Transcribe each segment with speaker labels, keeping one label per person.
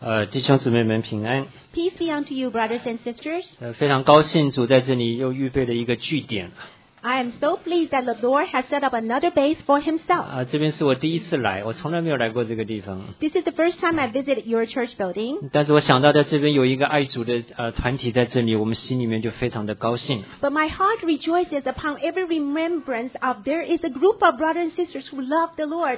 Speaker 1: 弟兄姊妹们平安。
Speaker 2: Peace be unto you, brothers and sisters.
Speaker 1: 非常高兴主在这里又预备了一个据点。
Speaker 2: I am so pleased that the Lord has set up another base for himself.
Speaker 1: 这边是我第一次来，我从来没有来过这个地方。
Speaker 2: This is the first time I visited your church building.
Speaker 1: 但是我想到在这边有一个爱主的团体在这里，我们心里面就非常的高兴。
Speaker 2: But my heart rejoices upon every remembrance of there is a group of brothers and sisters who love the Lord.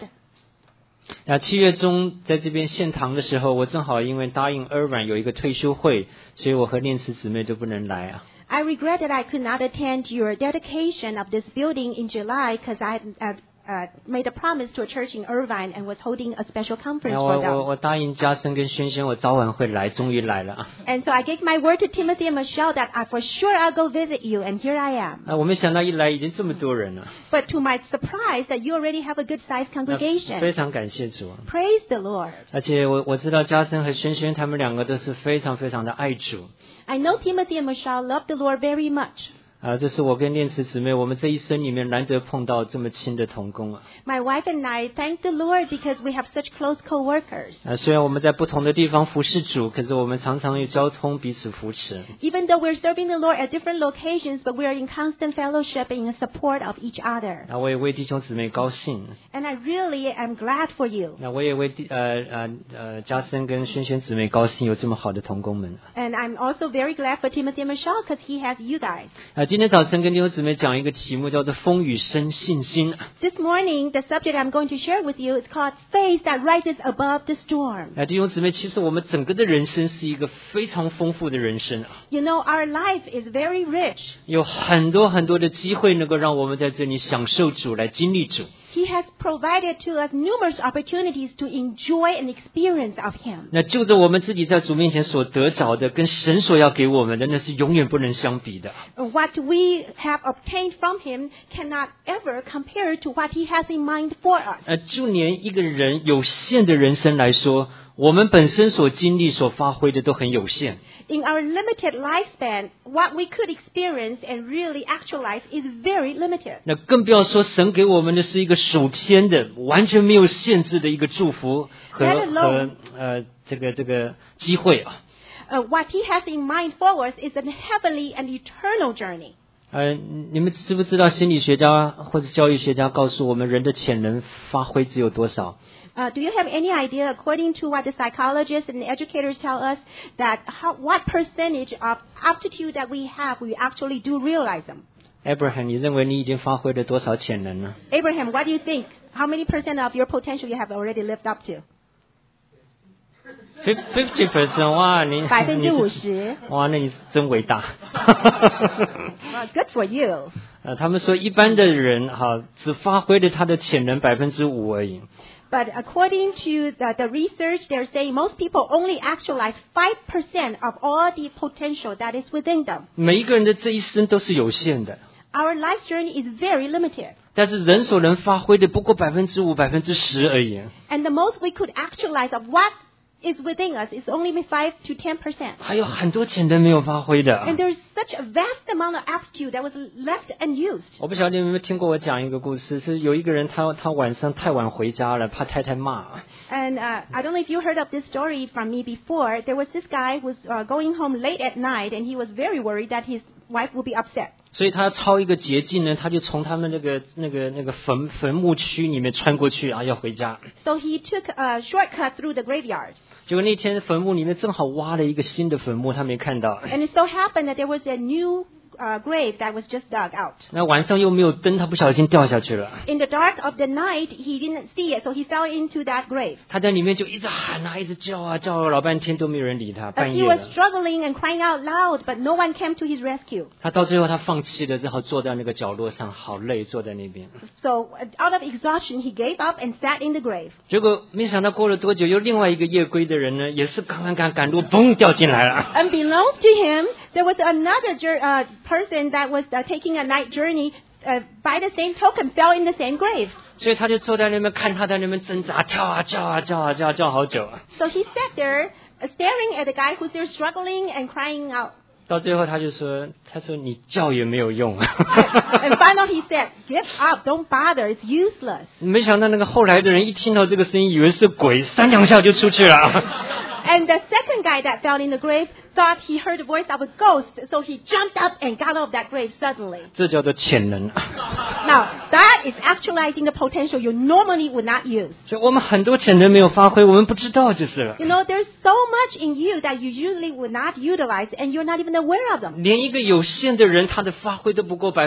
Speaker 1: 7月中在这边献堂的时候，我正好因为答应Irvine有一个退休会，所以我和念慈姊妹都不能来啊。
Speaker 2: I regret that I could not attend your dedication of this building in July because I made a promise to a church in Irvine and was holding a special conference for them.
Speaker 1: 我答应嘉生跟轩轩，我早晚会来，终于来了啊。
Speaker 2: And so I gave my word to Timothy and Michelle that for sure I'll go visit you, and here I am.
Speaker 1: 我没想到一来已经这么多人了。
Speaker 2: But to my surprise, that you already have a good-sized
Speaker 1: 非
Speaker 2: congregation.
Speaker 1: 常感谢主。
Speaker 2: Praise the Lord.
Speaker 1: 而且我知道嘉生和轩轩他们两个都是非常非常的爱主。
Speaker 2: I know Timothy and Michelle love the Lord very much.
Speaker 1: 这是我跟念慈姊妹，我们这一生里面难得碰到这么亲的同工啊。
Speaker 2: My wife and I thank the Lord because we have such close co-workers.
Speaker 1: 虽然我们在不同的地方服侍主，可是我们常常有交通，彼此扶持。
Speaker 2: Even though we're serving the Lord at different locations, but we are in constant fellowship and in support of each other.
Speaker 1: 我也为弟兄姊妹高兴。
Speaker 2: And I really am glad for you.
Speaker 1: 我也为嘉生跟轩轩姊妹高兴，有这么好的同工们。
Speaker 2: And I'm also very glad for Timothy and Michelle because he has you guys.
Speaker 1: 今天早晨跟弟兄姊妹讲一个题目，叫做风雨生信心。
Speaker 2: This morning, the subject I'm going to share with you is called Faith that rises above the storm.
Speaker 1: 弟兄姊妹，其实我们整个的人生是一个非常丰富的人生。
Speaker 2: You know, our life is very rich.
Speaker 1: 有很多很多的机会能够让我们在这里享受主，来经历主。
Speaker 2: He has provided to us numerous opportunities to enjoy an experience of Him.
Speaker 1: 那就着我们自己在主面前所得着的，跟神所要给我们的，那是永远不能相比的。
Speaker 2: What we have obtained from Him cannot ever compare to what He has in mind for us.
Speaker 1: 就连一个人有限的人生来说，我们本身所经历、所发挥的都很有限。
Speaker 2: In our limited lifespan, what we could experience and really actualize is very limited.
Speaker 1: 那更不要说神给我们的是一个属天的、完全没有限制的一个祝福和这个机会啊。
Speaker 2: What He has in mind for us is a heavenly and eternal journey.
Speaker 1: 你们知不知道心理学家或者教育学家告诉我们，人的潜能发挥只有多少？
Speaker 2: Do you have any idea, according to what the psychologists and the educators tell us, that what percentage of aptitude that we have, we actually do realize them?
Speaker 1: Abraham， 你认为你已经发挥了多少潜能呢？
Speaker 2: Abraham, what do you think? How many percent of your potential you have already lived up to?
Speaker 1: 50%， 哇，你
Speaker 2: 50%，
Speaker 1: 哇，那你是真伟大。
Speaker 2: Well, good for you.
Speaker 1: 他们说一般的人只发挥了他的潜能5%而已。
Speaker 2: But according to the research, they're saying most people only actualize 5% of all the potential that is within them.
Speaker 1: 每一个人的这一生都是有限的。
Speaker 2: Our life journey is very limited.
Speaker 1: 但是人所能发挥的不过5%、10%而已。
Speaker 2: And the most we could actualize of what is within us is only 5 to 10%.
Speaker 1: 还有很多潜能没有发挥的。
Speaker 2: And there's such a vast amount of aptitude that was left unused.
Speaker 1: 我不晓得你有没有听过我讲一个故事，是有一个人他晚上太晚回家了，怕太太骂。
Speaker 2: And I don't know if you heard of this story from me before. There was this guy who was going home late at night, and he was very worried that his wife would be upset.
Speaker 1: 所以他抄一个捷径呢，他就从他们那个坟墓区里面穿过去要回家。
Speaker 2: So he took a shortcut through the graveyard.
Speaker 1: 结果那天坟墓里面正好挖了一个新的坟墓，他没看到。
Speaker 2: And it so happened that there was a new grave that was just dug out.
Speaker 1: 那晚上又没有灯，他不小心掉下去了。
Speaker 2: In the dark of the night, he didn't see it, so he fell into that grave.
Speaker 1: 他在里面就一直喊一直叫了老半天都没有人理他，
Speaker 2: He
Speaker 1: 半夜
Speaker 2: was
Speaker 1: 了。
Speaker 2: struggling and crying out loud, but no one came to his rescue.
Speaker 1: 他到最后他放弃了，只好坐在那个角落上，好累，坐在那边。
Speaker 2: So out of exhaustion, he gave up and sat in the grave.
Speaker 1: 结果没想到过了多久，又另外一个夜归的人呢，也是赶路，嘣掉进来了。
Speaker 2: Unbeknownst to him, there was another person that was taking a night journey. By the same token, fell in the same grave.
Speaker 1: 所以他就坐在那边看他在那边挣扎，叫好久。
Speaker 2: So he sat there, staring at the guy who's there struggling and crying out.
Speaker 1: 到最后他说你叫也没有用。
Speaker 2: And finally he said, "Give up, don't bother, it's useless."
Speaker 1: 没想到那个后来的人一听到这个声音，以为是鬼，3-2下就出去了。
Speaker 2: And the second guy that fell in the grave thought he heard the voice of a ghost, so he jumped up and got off that grave suddenly.
Speaker 1: 这叫做潜能。
Speaker 2: Now, that is actualizing the potential you normally would not use.
Speaker 1: 所以我们很多潜能没有发挥，我们不知道就是了。
Speaker 2: You know, there's so much in you that you usually would not utilize, and you're not even aware of them.
Speaker 1: 连一个有限的人，他的发挥都不过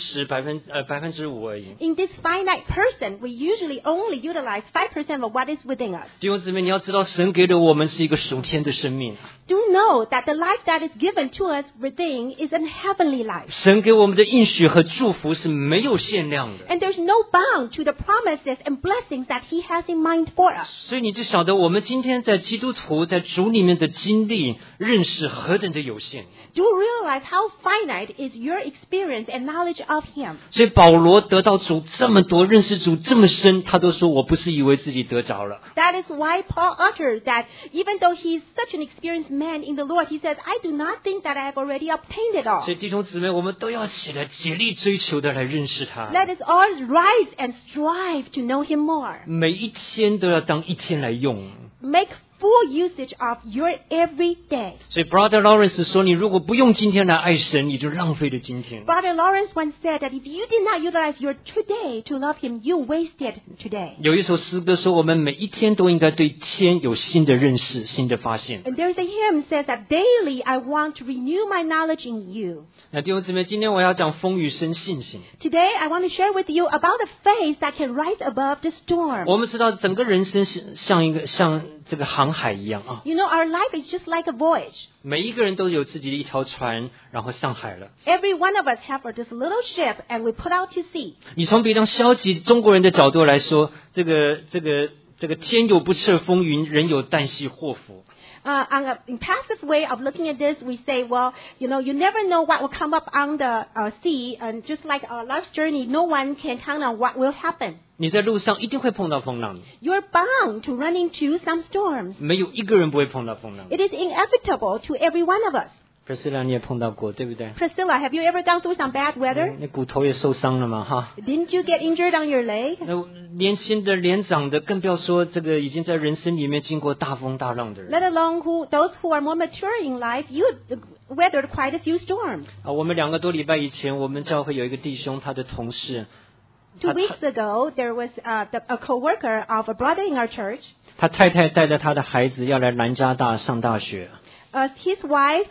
Speaker 1: 10%、5%而已。
Speaker 2: In this finite person, we usually only utilize 5% of what is within us.
Speaker 1: 弟兄姊妹，你要知道，神给了我们是一个属天的生命。
Speaker 2: Do know that the life that is given to us within is a heavenly life.
Speaker 1: 神给我们的应许和祝福是没有限量的。
Speaker 2: And there's no bound to the promises and blessings that He has in mind for us.
Speaker 1: 所以你就晓得，我们今天在基督徒在主里面的经历、认识何等的有限。
Speaker 2: Do realize how finite is your experience and knowledge of Him.
Speaker 1: 所以保罗得到主这么多，认识主这么深，他都说我不是以为自己得着了。
Speaker 2: That is why Paul uttered that even though he is such an experienced man in the Lord, he says, I do not think that I have already obtained it all.
Speaker 1: 所以弟兄姊妹，我们都要起来竭力追求的来认识他。
Speaker 2: Let us all rise and strive to know Him more.
Speaker 1: 每一天都要当一天来用。
Speaker 2: Make full usage of your every day.
Speaker 1: 所以 Brother Lawrence 说，你如果不用今天来爱神，你就浪费了今天。
Speaker 2: Brother Lawrence once said that if you did not utilize your today to love Him, you wasted today.
Speaker 1: 有一首诗歌说，我们每一天都应该对天有新的认识、新的发现。
Speaker 2: And there's a hymn says that daily I want to renew my knowledge in you.
Speaker 1: 那弟兄姊妹，今天我要讲风雨生信心。
Speaker 2: Today I want to share with you about the faith that can rise above the storm.
Speaker 1: 我们知道整个人生是像这个航海一样啊。
Speaker 2: You know, our life is just like a voyage.
Speaker 1: 每一个人都有自己的一条船，然后上海了。
Speaker 2: Every one of us have this little ship and we put out to sea.
Speaker 1: 你从比较消极中国人的角度来说，这个天有不测风云，人有旦夕祸福。
Speaker 2: On a passive way of looking at this, we say, well, you know, you never know what will come up on the sea, and just like our life's journey, no one can count on what will happen.
Speaker 1: 你在路上一定会碰到风浪，
Speaker 2: You're bound to run into some storms.
Speaker 1: 没有一个人不会碰到风浪。
Speaker 2: It is inevitable to every one of us.
Speaker 1: Priscilla 你也碰到过，对不对？
Speaker 2: Priscilla, have you ever gone through some bad weather?
Speaker 1: 你骨头也受伤了嘛，哈。
Speaker 2: Didn't you get injured on your leg?
Speaker 1: 那年轻的、年长的，更不要说这个已经在人生里面经过大风大浪的人。
Speaker 2: Let alone those who are more mature in life, you weathered quite a few storms.
Speaker 1: 啊，我们2个多礼拜以前，我们教会有一个弟兄，他的同事，
Speaker 2: 2 weeks ago, there was a co-worker of a brother in our church.
Speaker 1: 他太太带着他的孩子要来南加大上大学。
Speaker 2: His wife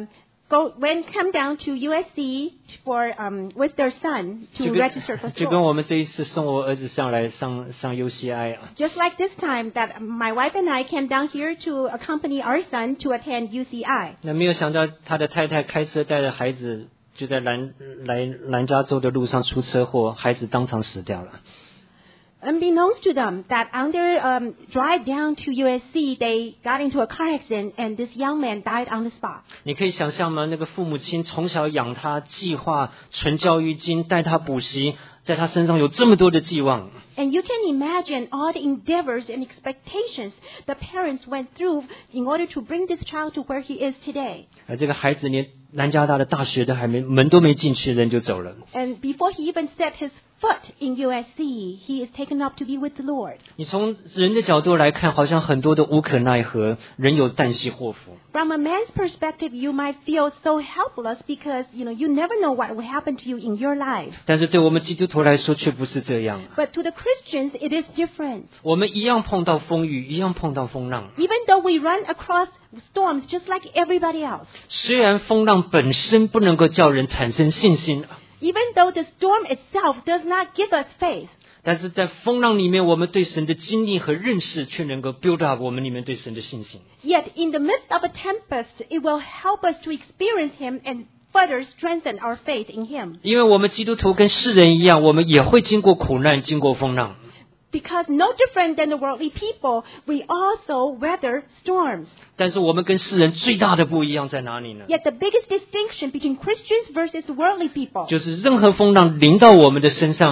Speaker 2: come down to USC with their son to register for
Speaker 1: 就跟
Speaker 2: school.
Speaker 1: 我们这一次送我儿子上来上 UCI 啊。
Speaker 2: Just like this time that my wife and I came down here to accompany our son to attend UCI.
Speaker 1: 那没有想到他的太太开车带着孩子，就在南加州的路上出车祸，孩子当场死掉了。
Speaker 2: Unbeknownst to them, that on their drive down to USC, they got into a car accident, and this young man died on the spot.
Speaker 1: 你可以想象吗？那个父母亲从小养他，计划存教育金，带他补习，在他身上有这么多的寄望。
Speaker 2: And you can imagine all the endeavors and expectations the parents went through in order to bring this child to where he is today.
Speaker 1: 而这个孩子连南加大的大学都门都没进去，人就走了。
Speaker 2: And before he even set his foot in USC, he is taken up to be with the Lord.
Speaker 1: 你从人的角度来看，好像很多的无可奈何，人有旦夕祸福。
Speaker 2: From a man's perspective, you might feel so helpless because, you never know what will happen to you in your life.
Speaker 1: 但是对我们基督徒来说却不是这样。
Speaker 2: But to the Christians, it is different.
Speaker 1: 我们一样碰到风雨，一样碰到风浪。
Speaker 2: Even though we run across storms just like everybody else.
Speaker 1: 虽然风浪本身不能够叫人产生信心，
Speaker 2: Even though the storm itself does not give us faith.
Speaker 1: 但是在风浪里面，我们对神的经历和认识却能够 build up 我们里面对神的信心。
Speaker 2: Yet in the midst of a tempest, it will help us to experience Him and further strengthen our faith in Him.
Speaker 1: 因为我们基督徒跟世人一样，我们也会经过苦难，经过风浪。
Speaker 2: Because no different than the worldly people, we also weather storms.
Speaker 1: 但是我们跟世人最大的不一样在哪里呢？
Speaker 2: Yet the biggest distinction between Christians versus the worldly people
Speaker 1: 就是任何风浪临到我们的身上，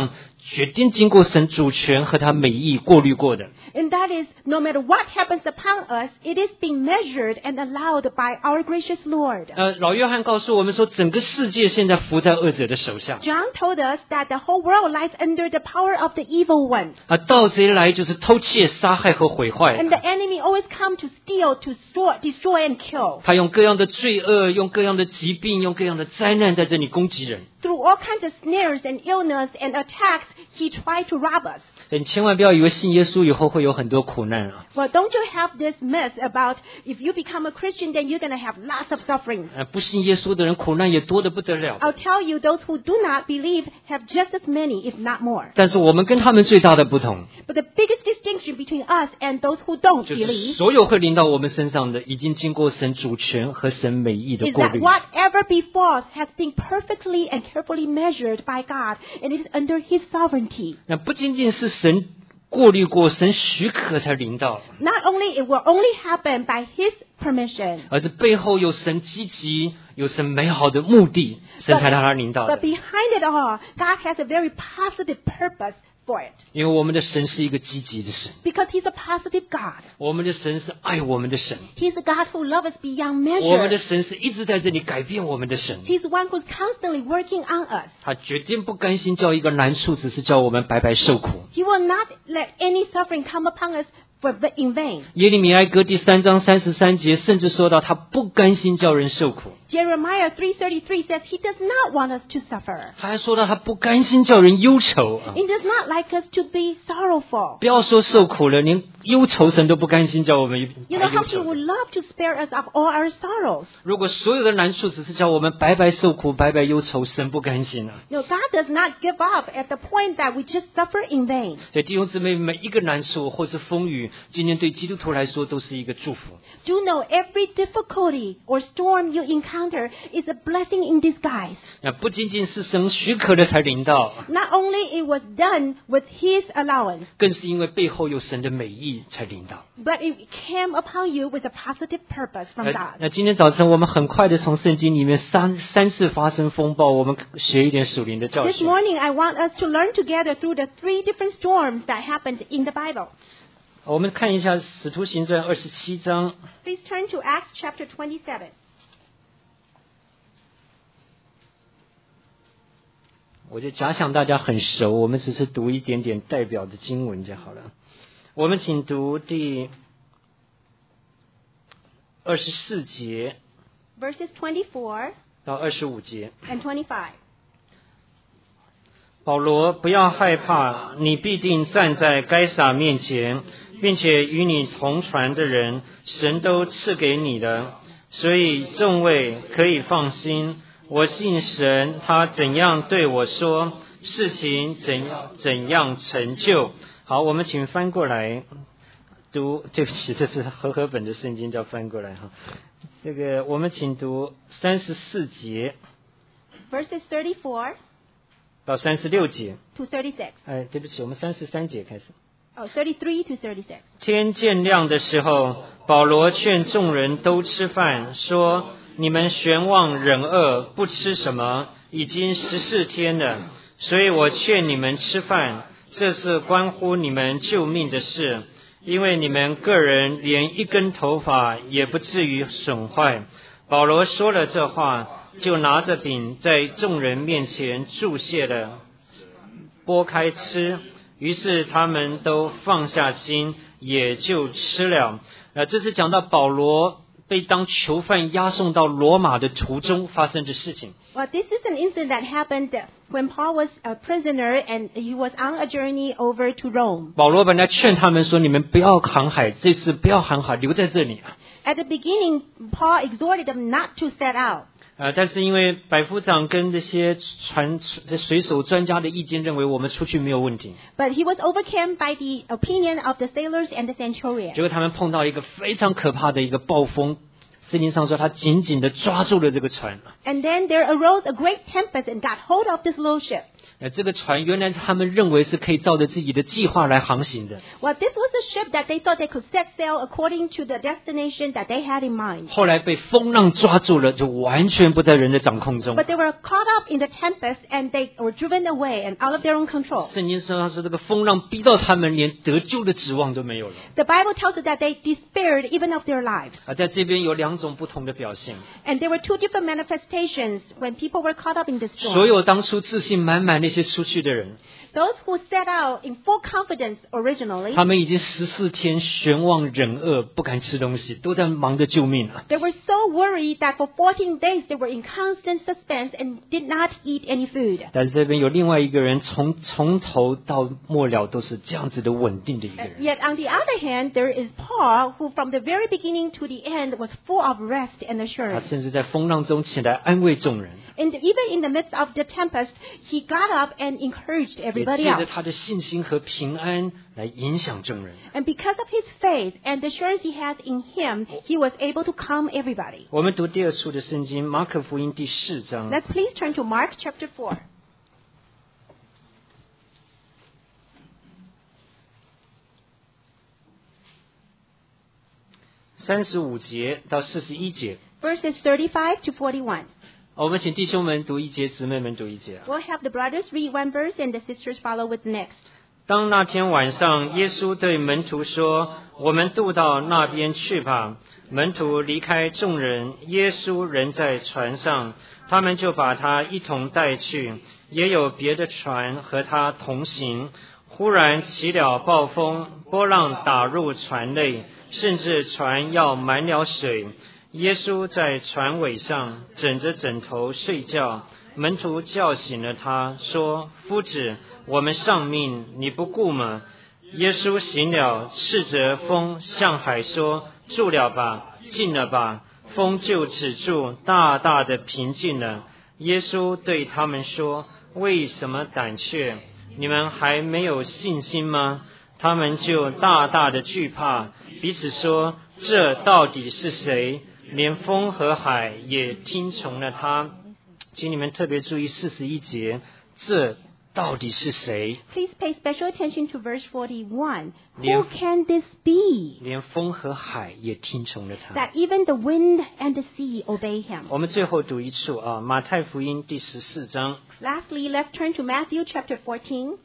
Speaker 1: 决定经过神主权和他美意过滤过的。
Speaker 2: And that is, no matter what happens upon us, it is being measured and allowed by our gracious Lord.
Speaker 1: 老约翰告诉我们说，整个世界现在伏在恶者的手下。
Speaker 2: John told us that the whole world lies under the power of the evil one.
Speaker 1: 盗贼来就是偷窃、杀害和毁坏。
Speaker 2: And the enemy always come to steal, to destroy and kill.
Speaker 1: 他用各样的罪恶，用各样的疾病，用各样的灾难在这里攻击人。
Speaker 2: Through all kinds of snares and illness and attacks, he tried to rob us.
Speaker 1: 所以你千万不要以为信耶稣以后会有很多苦难啊。
Speaker 2: Well, don't you have this myth about if you become a Christian, then you're going to have lots of sufferings.
Speaker 1: 不信耶稣的人苦难也多得不得了。
Speaker 2: I'll tell you, those who do not believe have just as many, if not more.
Speaker 1: 但是我们跟他们最大的不同，
Speaker 2: But the biggest distinction between us and those who don't
Speaker 1: 就是
Speaker 2: believe
Speaker 1: 所有会临到我们身上的，已经经过神主权和神美意的
Speaker 2: is
Speaker 1: 过
Speaker 2: that
Speaker 1: 滤。
Speaker 2: whatever befalls has been perfectly and carefully measured by God, and it is under His sovereignty.
Speaker 1: 那不仅仅是神过滤过，神许可才临到，
Speaker 2: Not only it will only happen by His permission,
Speaker 1: 而是背后有神积极、有神美好的目的，神才让他临到
Speaker 2: but
Speaker 1: 的。
Speaker 2: behind it all, God has a very positive purpose for it.
Speaker 1: 因为我们的神是一个积极的神，
Speaker 2: Because He's a positive God.
Speaker 1: 我们的神是爱我们的神，
Speaker 2: He's a God who loves us beyond
Speaker 1: 我们的
Speaker 2: measure.
Speaker 1: 神是一直在这里改变我们的神。
Speaker 2: He's the one who's constantly working on us.
Speaker 1: 他决定不甘心叫一个难处，只是叫我们白白受苦。
Speaker 2: He will not let any suffering come upon us in vain.
Speaker 1: 耶利米哀歌第3章33节甚至说到，他不甘心叫人受苦。
Speaker 2: Jeremiah 3:33 says He does not want us to suffer.
Speaker 1: 他还说到，他不甘心叫人忧愁啊！
Speaker 2: He does not like us to be sorrowful.
Speaker 1: 不要说受苦了，连忧愁神都不甘心叫我们
Speaker 2: You
Speaker 1: 白
Speaker 2: know
Speaker 1: 忧
Speaker 2: how He
Speaker 1: 愁。
Speaker 2: would love to spare us of all our sorrows.
Speaker 1: 如果所有的难处只是叫我们白白受苦、白白忧愁，神不甘心啊！
Speaker 2: No, God does not give up at the point that we just suffer in vain.
Speaker 1: 所以弟兄姊妹，每一个难处或是风雨，今天对基督徒来说都是一个祝福。
Speaker 2: Do know every difficulty or storm you encounter is a blessing in disguise.
Speaker 1: 那不仅仅是神许可的才临到，
Speaker 2: Not only it was done with His allowance,
Speaker 1: 更是因为背后有神的美意才临到。
Speaker 2: but it came upon you with a positive purpose from God.
Speaker 1: 那今天早晨我们很快的从圣经里面三次发生风暴，我们学一点属灵的教
Speaker 2: This
Speaker 1: 训。
Speaker 2: morning, I want us to learn together through the 3 different storms that happened in the Bible.
Speaker 1: 我们看一下《使徒行传》27章。
Speaker 2: Please turn to Acts chapter 27.
Speaker 1: 我就假想大家很熟，我们只是读一点点代表的经文就好了。我们请读第24节
Speaker 2: Verses 24
Speaker 1: 到25节。
Speaker 2: and 25.
Speaker 1: 保罗，不要害怕，你必定站在该撒面前，并且与你同船的人，神都赐给你的，所以众位可以放心。我信神，他怎样对我说，事情怎样成就。好，我们请翻过来读。对不起，这是和本的圣经，叫翻过来哈。这个我们请读34节
Speaker 2: Verses 34
Speaker 1: 到36节。
Speaker 2: to 36.
Speaker 1: 对不起，我们33节开始。
Speaker 2: Oh, 33 to 36.
Speaker 1: 天渐亮的时候，保罗劝众人都吃饭，说：你们悬望忍饿，不吃什么，已经14天了。所以我劝你们吃饭，这是关乎你们救命的事，因为你们个人连一根头发也不至于损坏。保罗说了这话，就拿着饼在众人面前祝谢了，拨开吃。于是他们都放下心，也就吃了。这是讲到保罗被当囚犯押送到罗马的途中发生的事情。
Speaker 2: Well, this is an incident that happened when Paul was a prisoner and he was on a journey over to Rome.
Speaker 1: 保罗本来劝他们说：你们不要航海，这次不要航海，留在这里。
Speaker 2: At the beginning, Paul exhorted them not to set out.
Speaker 1: 但是因为百夫长跟这些水手专家的意见认为我们出去没有问题，
Speaker 2: But he was overcome by the opinion of the sailors and the centurion.
Speaker 1: 结果他们碰到一个非常可怕的一个暴风，圣经上说他紧紧的抓住了这个船，
Speaker 2: And then there arose a great tempest and got hold of this little ship.
Speaker 1: 这个船原来他们认为是可以照着自己的计划来航行的。
Speaker 2: Well, this was a ship that they thought they could set sail according to the destination that they had in mind.
Speaker 1: 后来被风浪抓住了，就完全不在人的掌控中。
Speaker 2: But they were caught up in the tempest and they were driven away and out of their own control.
Speaker 1: 圣经说这个风浪逼到他们连得救的指望都没有了。
Speaker 2: The Bible tells us that they despaired even of their lives.
Speaker 1: 在这边有2种不同的表现。
Speaker 2: And there were 2 different manifestations when people were caught up in this
Speaker 1: 所
Speaker 2: storm.
Speaker 1: 有当初自信满满那些出去的人，
Speaker 2: Those who set out in full confidence originally,
Speaker 1: 他们已经14天悬望忍饿，不敢吃东西，都在忙着救命啊。
Speaker 2: they were so worried that for 14 days they were in constant suspense and did not eat any food.
Speaker 1: 但是这边有另外一个人，从头到末了都是这样子的稳定的一个人。
Speaker 2: Yet on the other hand, there is Paul, who from the very beginning to the end was full of rest and
Speaker 1: 他
Speaker 2: assurance.
Speaker 1: 甚至在风浪中起来安慰众人，
Speaker 2: And even in the midst of the tempest, he got up and encouraged
Speaker 1: 也
Speaker 2: everybody
Speaker 1: 借着
Speaker 2: else.
Speaker 1: 他的信心和平安来影响众人。
Speaker 2: And because of his faith and the assurance he has in him, he was able to calm everybody.
Speaker 1: 我们读第2处的圣经，马可福音第4章。
Speaker 2: Let's please turn to Mark chapter 4.
Speaker 1: 35节到41节，
Speaker 2: Verses 35 to 41.
Speaker 1: 我们请弟兄们读1节，姊妹们读1节。
Speaker 2: We'll have the brothers read 1 verse and the sisters follow with the next.
Speaker 1: 当那天晚上，耶稣对门徒说：“我们渡到那边去吧。”门徒离开众人，耶稣仍在船上，他们就把他一同带去。也有别的船和他同行。忽然起了暴风，波浪打入船内，甚至船要满了水。耶稣在船尾上枕着枕头睡觉，门徒叫醒了他，说：“夫子，我们丧命，你不顾吗？”耶稣醒了，斥责风，向海说：“住了吧，静了吧。”风就止住，大大的平静了。耶稣对他们说：“为什么胆怯？你们还没有信心吗？”他们就大大的惧怕，彼此说：“这到底是谁？连风和海也听从了他。”请你们特别注意41节，这到底是谁？
Speaker 2: Please pay special attention to verse 41. Who
Speaker 1: Yeah.
Speaker 2: can this be?
Speaker 1: 连风和海也听从了他。
Speaker 2: That even the wind and the sea obey him.
Speaker 1: 我们最后读一处马太福音第14章。
Speaker 2: Lastly, let's turn to Matthew chapter 14.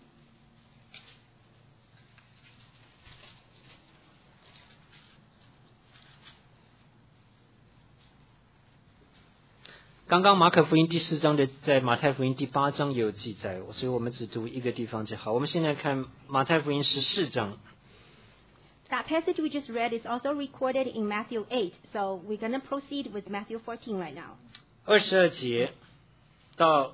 Speaker 1: 刚刚马可福音第4章的，在马太福音第8章也有记载，所以我们只读一个地方就好。我们现在看马太福音14章。
Speaker 2: That passage we just read is also recorded in Matthew 8. So we're going to proceed with Matthew 14 right now.
Speaker 1: 22节到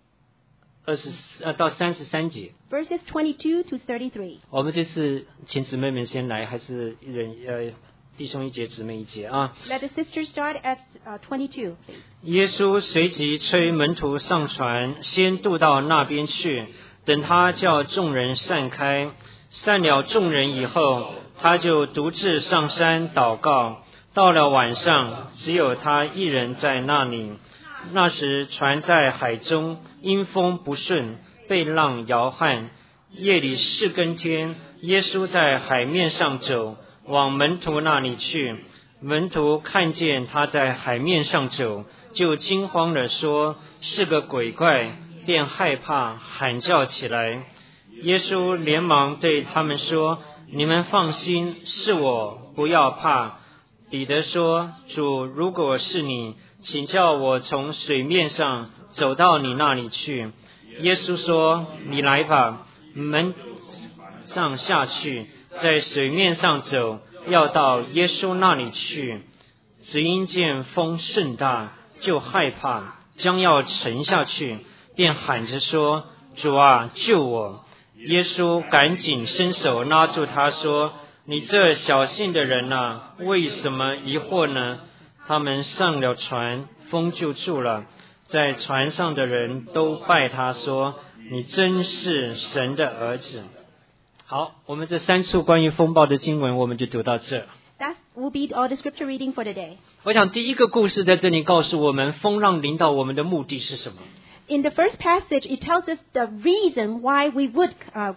Speaker 1: 33节。
Speaker 2: Verses 22 to 33.
Speaker 1: 我们这次请姊妹们先来，还是一人弟兄一节，姊妹一节啊。
Speaker 2: Let the sisters start at 22, please.
Speaker 1: 耶稣随即催门徒上船，先渡到那边去，等他叫众人散开。散了众人以后，他就独自上山祷告。到了晚上，只有他一人在那里。那时船在海中，因风不顺，被浪摇撼。夜里4更天，耶稣在海面上走，往门徒那里去。门徒看见他在海面上走，就惊慌地说：“是个鬼怪！”便害怕，喊叫起来。耶稣连忙对他们说：“你们放心，是我，不要怕。”彼得说：“主，如果是你，请叫我从水面上走到你那里去。”耶稣说：“你来吧。”门上下去，在水面上走，要到耶稣那里去。只因见风甚大，就害怕，将要沉下去，便喊着说：“主啊，救我！”耶稣赶紧伸手拉住他，说：“你这小信的人啊，为什么疑惑呢？”他们上了船，风就住了。在船上的人都拜他，说：“你真是神的儿子。”好，我们这3处关于风暴的经文，我们就读到这。
Speaker 2: That will be all the scripture reading for today.
Speaker 1: 我想第一个故事在这里告诉我们，风浪临到我们的目的是什么？
Speaker 2: In the first passage, it tells us the reason why we would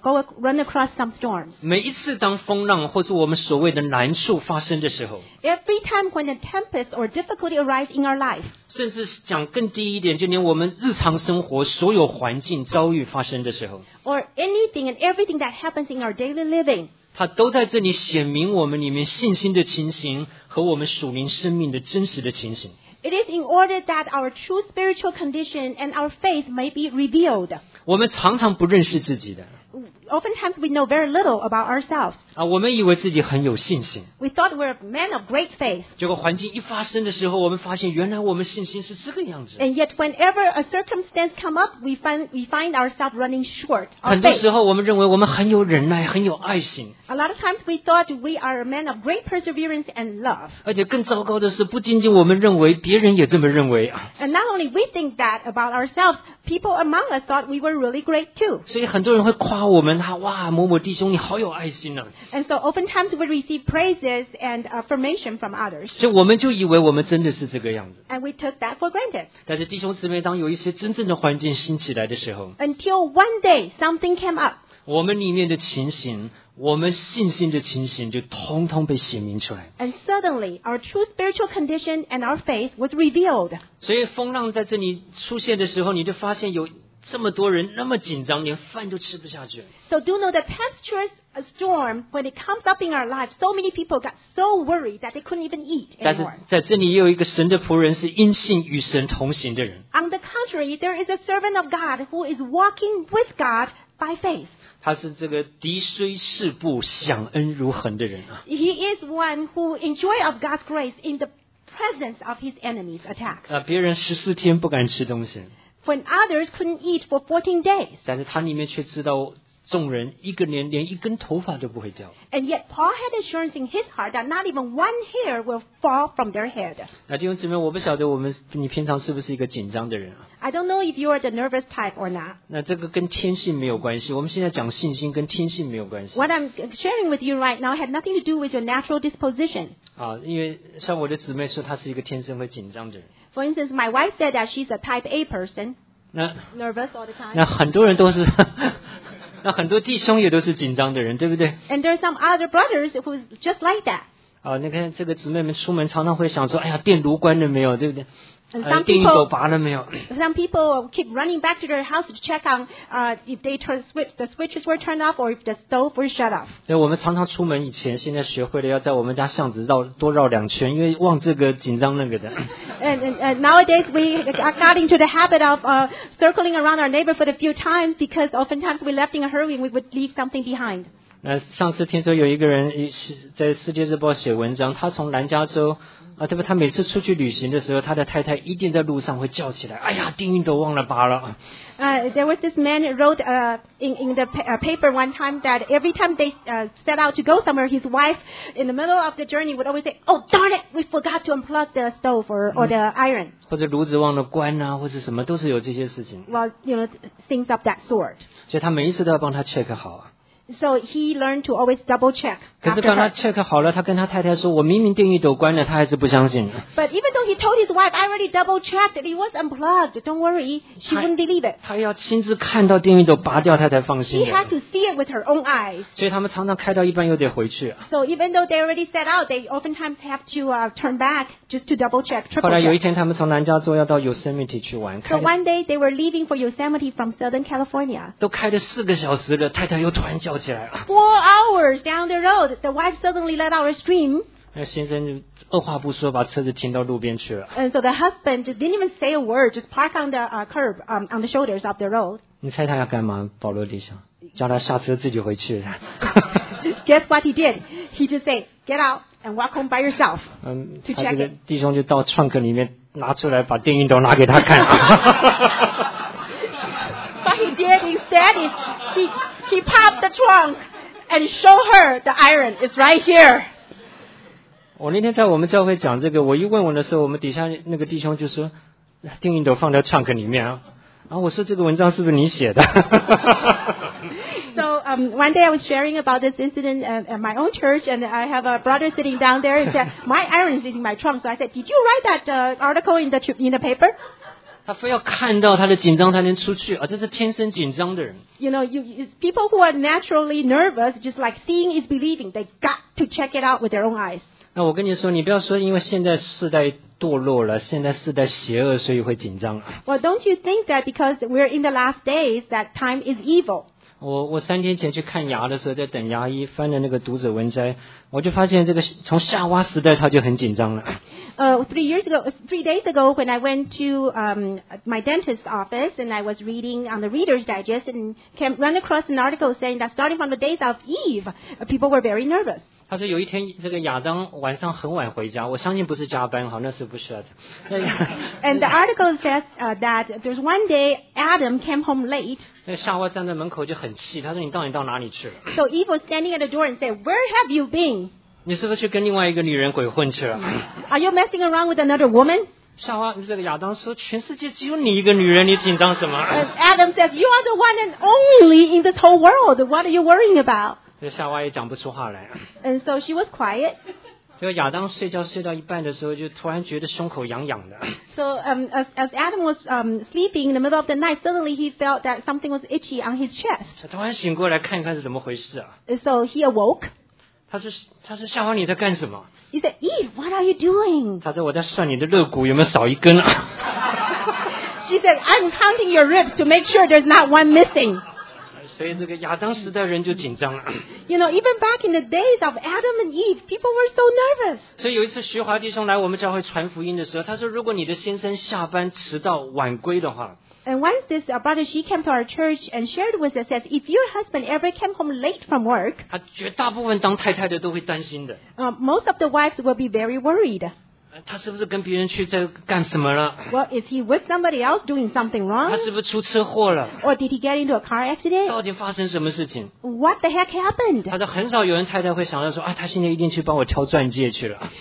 Speaker 2: run across some storms.
Speaker 1: 每一次当风浪或是我们所谓的难处发生的时候，
Speaker 2: Every time when a tempest or difficulty arises in our life,
Speaker 1: 甚至讲更低一点，就连我们日常生活所有环境遭遇发生的时候，
Speaker 2: or anything and everything that happens in our daily living,
Speaker 1: 它都在这里显明我们里面信心的情形和我们属灵生命的真实的情形。
Speaker 2: it is in order that our true spiritual condition and our faith may be revealed.
Speaker 1: 我们常常不认识自己的
Speaker 2: Oftentimes we know very little about ourselves.
Speaker 1: 我们以为自己很有信心，
Speaker 2: We thought we were men of great faith.
Speaker 1: 结果环境一发生的时候，我们发现原来我们信心是这个样子。
Speaker 2: And yet whenever a circumstance come up, we find ourselves running short
Speaker 1: 很
Speaker 2: of
Speaker 1: 多
Speaker 2: faith.
Speaker 1: 时候我们认为我们很有忍耐，很有爱心，
Speaker 2: A lot of times we thought we are a man of great perseverance and love.
Speaker 1: 而且更糟糕的是，不仅仅我们认为，别人也这么认为。
Speaker 2: And not only we think that about ourselves, people among us thought we were really great too.
Speaker 1: 所以很多人会夸我们，哇，某某弟兄你好有爱心啊！
Speaker 2: And so oftentimes we receive praises and affirmation from others.
Speaker 1: 所以我们就以为我们真的是这个样子。
Speaker 2: And we took that for granted.
Speaker 1: 但是弟兄姊妹，当有一些真正的环境兴起来的时候，
Speaker 2: Until one day something came up.
Speaker 1: 我们里面的情形，我们信心的情形就通通被显明出来。
Speaker 2: And suddenly our true spiritual condition and our faith was revealed.
Speaker 1: 所以风浪在这里出现的时候，你就发现有这么多人那么紧张，连饭都吃不下去。
Speaker 2: So do know that tempestuous storm, when it comes up in our lives, so many people got so worried that they couldn't even eat
Speaker 1: 但是
Speaker 2: anymore.
Speaker 1: 在这里也有一个神的仆人，是因信与神同行的人。
Speaker 2: On the contrary, there is a servant of God who is walking with God by faith.
Speaker 1: 他是这个敌虽事不，享恩如恒的人啊。
Speaker 2: He is one who enjoy of God's grace in the presence of his enemies' attacks.
Speaker 1: 别人14天不敢吃东西，
Speaker 2: When others couldn't eat for 14 days.
Speaker 1: 但是他里面却知道众人一个连一根头发都不会掉。
Speaker 2: And yet Paul had assurance in his heart that not even one hair will fall from their head.
Speaker 1: 弟兄姊妹，我不晓得你平常是不是一个紧张的人啊？
Speaker 2: I don't know if you are the nervous type or not.
Speaker 1: 那这个跟天性没有关系。我们现在讲信心跟天性没有关系
Speaker 2: What I'm sharing with you right now had nothing to do with your natural disposition.
Speaker 1: 因为像我的姊妹说，她是一个天生会紧张的人。
Speaker 2: For instance, my wife said that she's a type A person,
Speaker 1: 那
Speaker 2: nervous all the time.
Speaker 1: 那很多人都是，那很多弟兄也都是紧张的人，对不对？
Speaker 2: And there are some other brothers who's just like that.
Speaker 1: 你看这个姊妹们出门常常会想说，哎呀，电炉关了没有，对不对？
Speaker 2: And some
Speaker 1: 电熨斗
Speaker 2: people,
Speaker 1: 拔了没有？
Speaker 2: some people keep running back to their house to check on if the switches were turned off or if the stove were shut off.
Speaker 1: 所以我们常常出门以前，现在学会了要在我们家巷子多绕2圈，因为忘这个紧张那个的。
Speaker 2: And nowadays we got into the habit of circling around our neighborhood a few times because oftentimes we left in a hurry and we would leave something behind.
Speaker 1: 上次听说有一个人在世界日报写文章，他从南加州对吧？他每次出去旅行的时候，他的太太一定在路上会叫起来，哎呀，电熨斗忘了拔了。
Speaker 2: There was this man who wrote in the paper one time that every time they set out to go somewhere, his wife in the middle of the journey would always say, "Oh darn it, we forgot to unplug the stove or the iron."
Speaker 1: 或者炉子忘了关啊，或者什么都是有这些事情。
Speaker 2: Well, things of that sort.
Speaker 1: 所以他每一次都要帮他 check 好啊。
Speaker 2: So he learned to always double check.
Speaker 1: 可是
Speaker 2: after
Speaker 1: 帮他
Speaker 2: her.
Speaker 1: check 好了，他跟他太太说：“我明明电熨斗关了，他还是不相信。”
Speaker 2: But even though he told his wife, "I already double checked that it was unplugged. Don't worry," she wouldn't believe it.
Speaker 1: 他要亲自看到电熨斗拔掉，他才放
Speaker 2: She
Speaker 1: 心
Speaker 2: had
Speaker 1: 的。
Speaker 2: to see it with her own eyes.
Speaker 1: 所以他们常常开到一半又得回去。
Speaker 2: So even though they already set out, they oftentimes have to turn back just to double check,
Speaker 1: 后
Speaker 2: triple
Speaker 1: 来有一
Speaker 2: check.
Speaker 1: 天，他们从南加州要到 Yosemite 去玩，
Speaker 2: So one day they were leaving for Yosemite from Southern California.
Speaker 1: 都开了4个小时了，太太又突然叫起来了。
Speaker 2: 4 hours down the road, the wife suddenly let out a scream.
Speaker 1: 那先生就二话不说，把车子停到路边去了。
Speaker 2: And so the husband just didn't even say a word, just parked on the curb on the shoulders of the road.
Speaker 1: 你猜他要干嘛？保罗弟兄叫他下车自己回去。
Speaker 2: Guess what he did? He just said, "Get out and walk home by yourself." To
Speaker 1: 他
Speaker 2: check
Speaker 1: 这个
Speaker 2: it.
Speaker 1: 弟兄就到 trunk 里面拿出来，把电熨斗拿给他看。
Speaker 2: What he did instead is he popped the trunk and showed her the iron. It's right here.
Speaker 1: 我那天在我们教会讲这个，我一问我的时候，我们底下那个弟兄就说电熨斗放在 trunk 里面啊。然后我说这个文章是不是你写的？
Speaker 2: So one day I was sharing about this incident at my own church, and I have a brother sitting down there and said, "My iron is in my trunk." So I said, "Did you write that article in the paper?"
Speaker 1: 他非要看到他的紧张才能出去啊，这是天生紧张的人。
Speaker 2: You know, people who are naturally nervous, just like seeing is believing, they got to check it out with their own eyes.
Speaker 1: 那我跟你说，你不要说因为现在世代堕落了，现在世代邪恶，所以会紧张。
Speaker 2: Well, don't you think that because we're in the last days, that time is evil?
Speaker 1: 我3天前去看牙的时候，在等牙医翻的那个读者文摘，我就发现这个从夏娃时代他就很紧张了。
Speaker 2: 3 days ago, when I went to my dentist's office and I was reading on the Reader's Digest and ran across an article saying that starting from the days of Eve, people were very nervous.
Speaker 1: 他说有一天这个亚当晚上很晚回家，我相信不是加班，好，那是不需要的。
Speaker 2: And the article says that there's one day Adam came home late.
Speaker 1: 那夏娃站在门口就很气，他说你到底到哪里去了？
Speaker 2: So Eve was standing at the door and said, "Where have you been?
Speaker 1: 你是不是去跟另外一个女人鬼混去了？
Speaker 2: Are you messing around with another woman?"
Speaker 1: 夏娃这个亚当说，全世界只有你一个女人，你紧张什么？
Speaker 2: And Adam says, "You are the one and only in this whole world. What are you worrying about?"
Speaker 1: 这夏娃也讲不出话来。
Speaker 2: And so she was quiet.
Speaker 1: 这个亚当睡觉睡到一半的时候，就突然觉得胸口痒痒的。
Speaker 2: So as Adam was sleeping in the middle of the night, suddenly he felt that something was itchy on his chest.
Speaker 1: 他突然醒过来看一看是怎么回事啊？
Speaker 2: And so he awoke.
Speaker 1: 他说夏娃你在干什么？
Speaker 2: He said, "Eve, what are you doing?"
Speaker 1: 他说我在算你的肋骨有没有少一根啊。
Speaker 2: She said, "I'm counting your ribs to make sure there's not one missing."
Speaker 1: 所以这个亚当时代人就紧张了。
Speaker 2: You know, even back in the days of Adam and Eve, people were so nervous.
Speaker 1: 所以有一次徐华弟兄来我们教会传福音的时候，他说如果你的先生下班迟到晚归的话，
Speaker 2: And once this brother, she came to our church and shared with us, says, if your husband ever came home late from work,
Speaker 1: 他绝大部分当太太的都会担心的。
Speaker 2: most of the wives will be very worried.
Speaker 1: 他是不是跟别人去在干什么了？
Speaker 2: Well, is he with somebody else doing something
Speaker 1: 他
Speaker 2: wrong?
Speaker 1: 是不是出车祸了？
Speaker 2: Or did he get into a car accident?
Speaker 1: 到底发生什么事情？
Speaker 2: What the heck happened?
Speaker 1: 他说很少有人太太会想到说啊，他现在一定去帮我挑钻戒去了。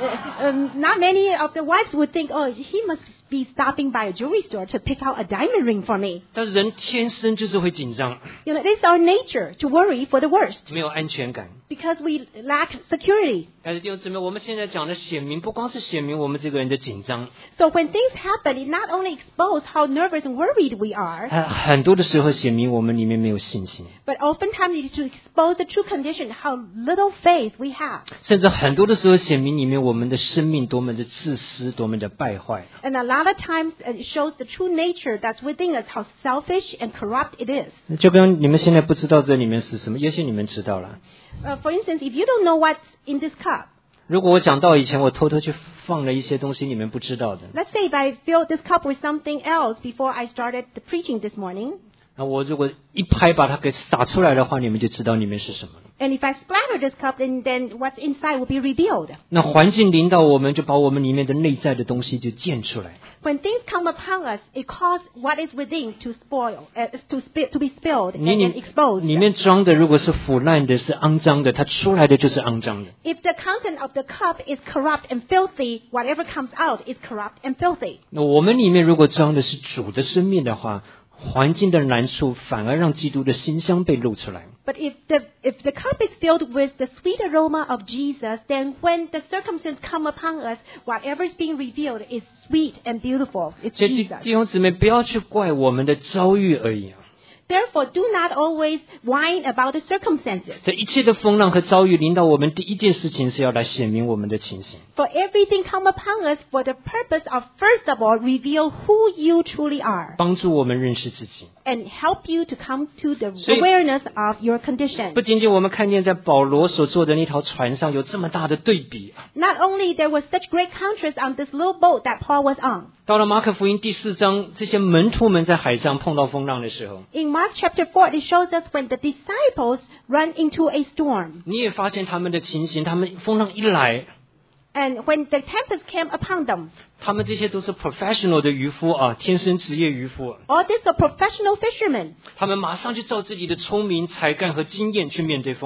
Speaker 2: Not many of the wives would think, oh, he must be stopping by a jewelry store to pick out a diamond ring for me.
Speaker 1: 但是人天生就是会紧张，
Speaker 2: You know, it's our nature to worry for the worst
Speaker 1: 没有安全感。
Speaker 2: because we lack security.
Speaker 1: 但是弟兄姊妹，我们现在讲的显明，不光是显明我们这个人的紧张，
Speaker 2: So when things happen, it not only exposes how nervous and worried we are,
Speaker 1: 很多的时候显明我们里面没有信心，
Speaker 2: but oftentimes it is to expose the true condition, how little faith we have.
Speaker 1: 甚至很多的时候显明里面我们的生命多么的自私，多么的败坏。
Speaker 2: And a lot of times it shows the true nature that's within us, how selfish and corrupt it is.
Speaker 1: 就跟你们现在不知道这里面是什么，也许你们知道了。
Speaker 2: For instance, if you don't know what's in this cup,
Speaker 1: 如果我讲到以前，我偷偷去放了一些东西你们不知道的，
Speaker 2: let's say if I filled this cup with something else before I started the preaching this morning,
Speaker 1: 那我如果一拍把它给撒出来的话，你们就知道里面是什么了。
Speaker 2: and if I splatter this cup, then what's inside will be revealed.
Speaker 1: 那环境临到我们，就把我们里面的内在的东西就溅出来。
Speaker 2: When things come upon us, it causes what is within to spoil, to be spilled
Speaker 1: 你
Speaker 2: and then exposed.
Speaker 1: 里面装的如果是腐烂的，是肮脏的，它出来的就是肮脏的。
Speaker 2: If the content of the cup is corrupt and filthy, whatever comes out is corrupt and filthy.
Speaker 1: 那我们里面如果装的是主的生命的话，环境的难处反而让基督的馨香被露出来。
Speaker 2: But if the cup is filled with the sweet aroma of Jesus, then when the circumstances come upon us, whatever is being revealed is sweet and beautiful. It's
Speaker 1: 所以
Speaker 2: Jesus.
Speaker 1: 弟兄姊妹，不要去怪我们的遭遇而已。
Speaker 2: Therefore, do not always whine about the circumstances.
Speaker 1: 这一切的风浪和遭遇临到我们，第一件事情是要来显明我们的情形。
Speaker 2: For everything come upon us for the purpose of, first of all, reveal who you truly are
Speaker 1: 帮助我们认识自己。
Speaker 2: and help you to come to the
Speaker 1: 所以
Speaker 2: awareness of your condition.
Speaker 1: 不仅仅我们看见在保罗所坐的那条船上有这么大的对比，
Speaker 2: Not only there was such great contrast on this little boat that Paul was on.
Speaker 1: 到了马可福音第4章，这些门徒们在海上碰到风浪的时候，
Speaker 2: In Mark chapter 4, it shows us when the disciples run into a storm.
Speaker 1: 你也发现他们的情形，他们风浪一来，
Speaker 2: And when the tempest came upon them,
Speaker 1: 他们这些都是 professional 的渔夫啊，天生职业渔夫，
Speaker 2: all these are professional fishermen.
Speaker 1: 他们马上就照自己的聪明、才干和经验去面对风浪。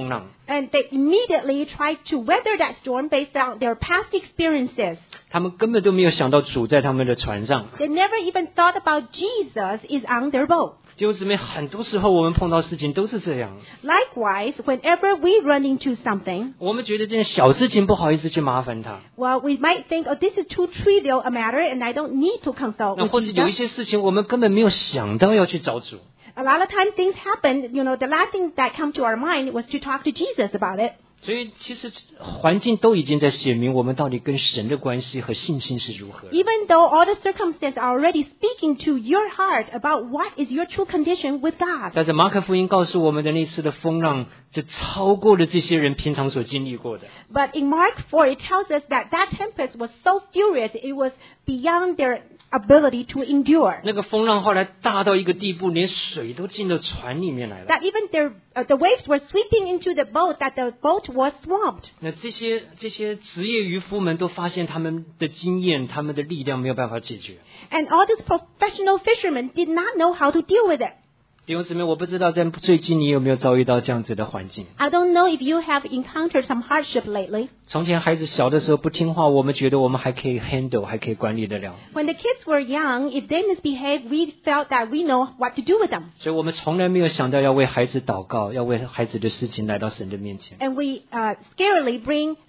Speaker 2: And they immediately tried to weather that storm based on their past experiences.
Speaker 1: 他们根本都没有想到主在他们的船上。
Speaker 2: They never even thought about Jesus is on their boat.
Speaker 1: 弟兄姊妹，很多时候我们碰到事情都是这样。
Speaker 2: Likewise, whenever we run into something,
Speaker 1: 我们觉得这件小事情不好意思去麻烦他，
Speaker 2: well, we might think, oh, this is too trivial a matter and I don't need to consult
Speaker 1: 那
Speaker 2: with
Speaker 1: 或者有一
Speaker 2: Jesus.
Speaker 1: 些事情我们根本没有想到要去找主。
Speaker 2: A lot of times things happen, the last thing that come to our mind was to talk to Jesus about it.
Speaker 1: 所以其实环境都已经在显明我们到底跟神的关系和信心是如何。
Speaker 2: Even though all the circumstances are already speaking to your heart about what is your true condition with God.
Speaker 1: 但是马可福音告诉我们的那次的风浪，这超过了这些人平常所经历过的。
Speaker 2: But in Mark 4, it tells us that tempest was so furious, it was beyond their ability to endure.
Speaker 1: 那个风浪后来大到一个地步，连水都进到船里面来了。
Speaker 2: That even the waves were sweeping into the boat, that the boat was swamped.
Speaker 1: 那这些职业渔夫们都发现他们的经验、他们的力量没有办法解决。
Speaker 2: And all these professional fishermen did not know how to deal with it.
Speaker 1: 弟兄姊妹，我不知道在最近你有没有遭遇到这样子的环境。
Speaker 2: I don't know if you have encountered some hardship lately.
Speaker 1: 从前孩子小的时候不听话，我们觉得我们还可以 handle， 还可以管理得了。
Speaker 2: When the kids were young, if they misbehaved, we felt that we know what to do with them.
Speaker 1: 所以我们从来没有想到要为孩子祷告，要为孩子的事情来到神的面前。
Speaker 2: And we scarcely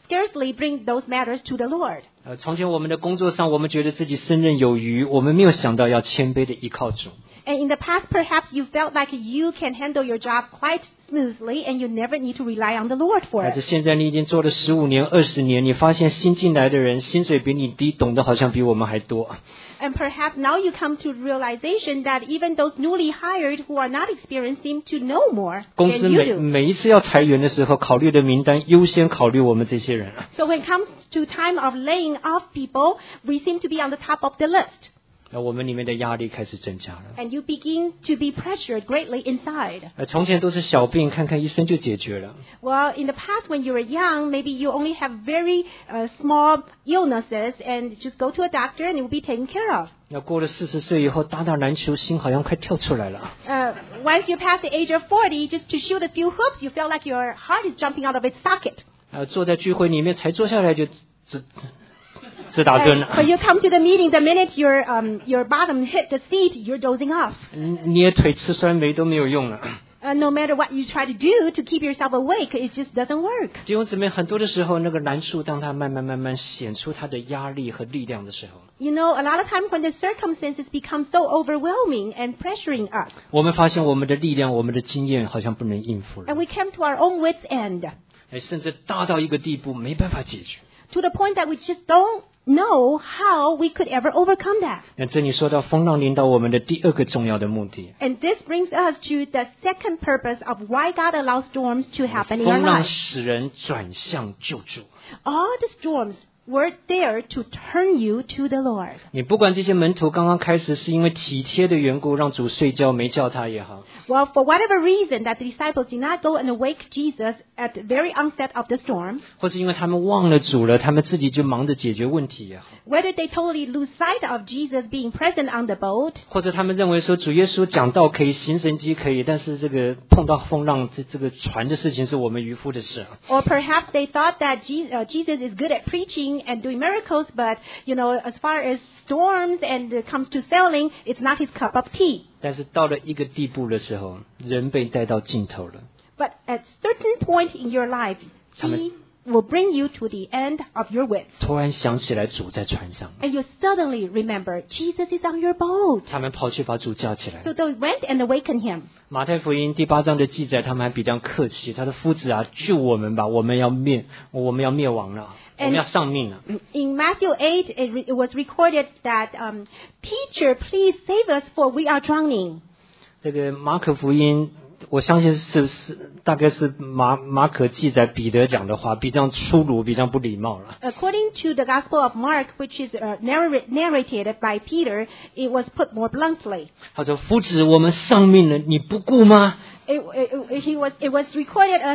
Speaker 2: bring those matters to the Lord.
Speaker 1: 从前我们的工作上，我们觉得自己胜任有余，我们没有想到要谦卑的依靠主。
Speaker 2: And in the past, perhaps you felt like you can handle your job quite smoothly and you never need to rely on the Lord for
Speaker 1: 但是
Speaker 2: it.
Speaker 1: 现在你已经做了15年、20年，你发现新进来的人薪水比你低，懂得好像比我们还多。
Speaker 2: And perhaps now you come to realization that even those newly hired who are not experienced seem to know more
Speaker 1: 公司
Speaker 2: than you do.
Speaker 1: 每一次要裁员的时候，考虑的名单优先考虑我们这些人。
Speaker 2: So when it comes to time of laying off people, we seem to be on the top of the list.
Speaker 1: 那我们里面的压力开始增加了。
Speaker 2: And you begin to be pressured greatly inside.
Speaker 1: 从前都是小病，看看医生就解决了。
Speaker 2: Well, in the past when you were young, maybe you only have very small illnesses and just go to a doctor and it will be taken care of.
Speaker 1: 那过了40岁以后，打篮球，心好像快跳出来了。
Speaker 2: Once you pass the age of 40, just to shoot a few hoops, you feel like your heart is jumping out of its socket.
Speaker 1: 坐在聚会里面才坐下来就直打盹了。
Speaker 2: But you come to the meeting, the minute your bottom hit the seat, you're dozing off.
Speaker 1: 捏腿吃酸梅都没有用了。
Speaker 2: No matter what you try to do to keep yourself awake, it just doesn't work.
Speaker 1: 弟兄姊妹，很多的时候，那个难处当它慢慢显出它的压力和力量的时候，
Speaker 2: You know, a lot of times when the circumstances become so overwhelming and pressuring us,
Speaker 1: 我们发现我们的力量、我们的经验好像不能应付了，
Speaker 2: and we came to our own wits' end,
Speaker 1: 甚至大到一个地步没办法解决。
Speaker 2: to the point that we just don't know how we could ever overcome that.
Speaker 1: 那这里说到风浪临到我们的第二个重要的目的，
Speaker 2: And this brings us to the second purpose of why God allows storms to happen in our
Speaker 1: 风浪
Speaker 2: lives.
Speaker 1: 使人转向救主。
Speaker 2: All the storms were there to turn you to the Lord.
Speaker 1: 你不管这些门徒刚刚开始是因为体贴的缘故让主睡觉没叫他也好，
Speaker 2: Well, for whatever reason that the disciples did not go and awake Jesus at the very onset of the storm,
Speaker 1: 或是因为他们忘了主了，他们自己就忙着解决问题也好，
Speaker 2: whether they totally lose sight of Jesus being present on the boat,
Speaker 1: 或者他们认为说主耶稣讲道可以，行神迹可以，但是这个碰到风浪这个船的事情是我们渔夫的事。
Speaker 2: or perhaps they thought that Jesus is good at preaching and doing miracles, but, as far as storms and it comes to sailing, it's not his cup of tea.
Speaker 1: 但是到了一个地步的时候，人被带到尽头了，
Speaker 2: But at certain point in your life, he will bring you to the end of your wits.
Speaker 1: 突然想起来主在船上，
Speaker 2: And you suddenly remember Jesus is on your boat.
Speaker 1: 他们跑去把主叫起来。
Speaker 2: So they went and awakened him.
Speaker 1: 马太福音第8章的记载，他们还比较客气，他的夫子啊，救我们吧，我们要灭亡了，我们要丧命了。
Speaker 2: In Matthew 8, it was recorded that, Teacher, please save us, for we are drowning.
Speaker 1: 这个马可福音，我相信大概是马可记载彼得讲的话，比这样粗鲁，比这样不礼貌了。
Speaker 2: According to the Gospel of Mark, which is narrated by Peter, it was put more bluntly.
Speaker 1: 他说：“夫子，我们丧命了，你不顾吗？”
Speaker 2: It was recorded as,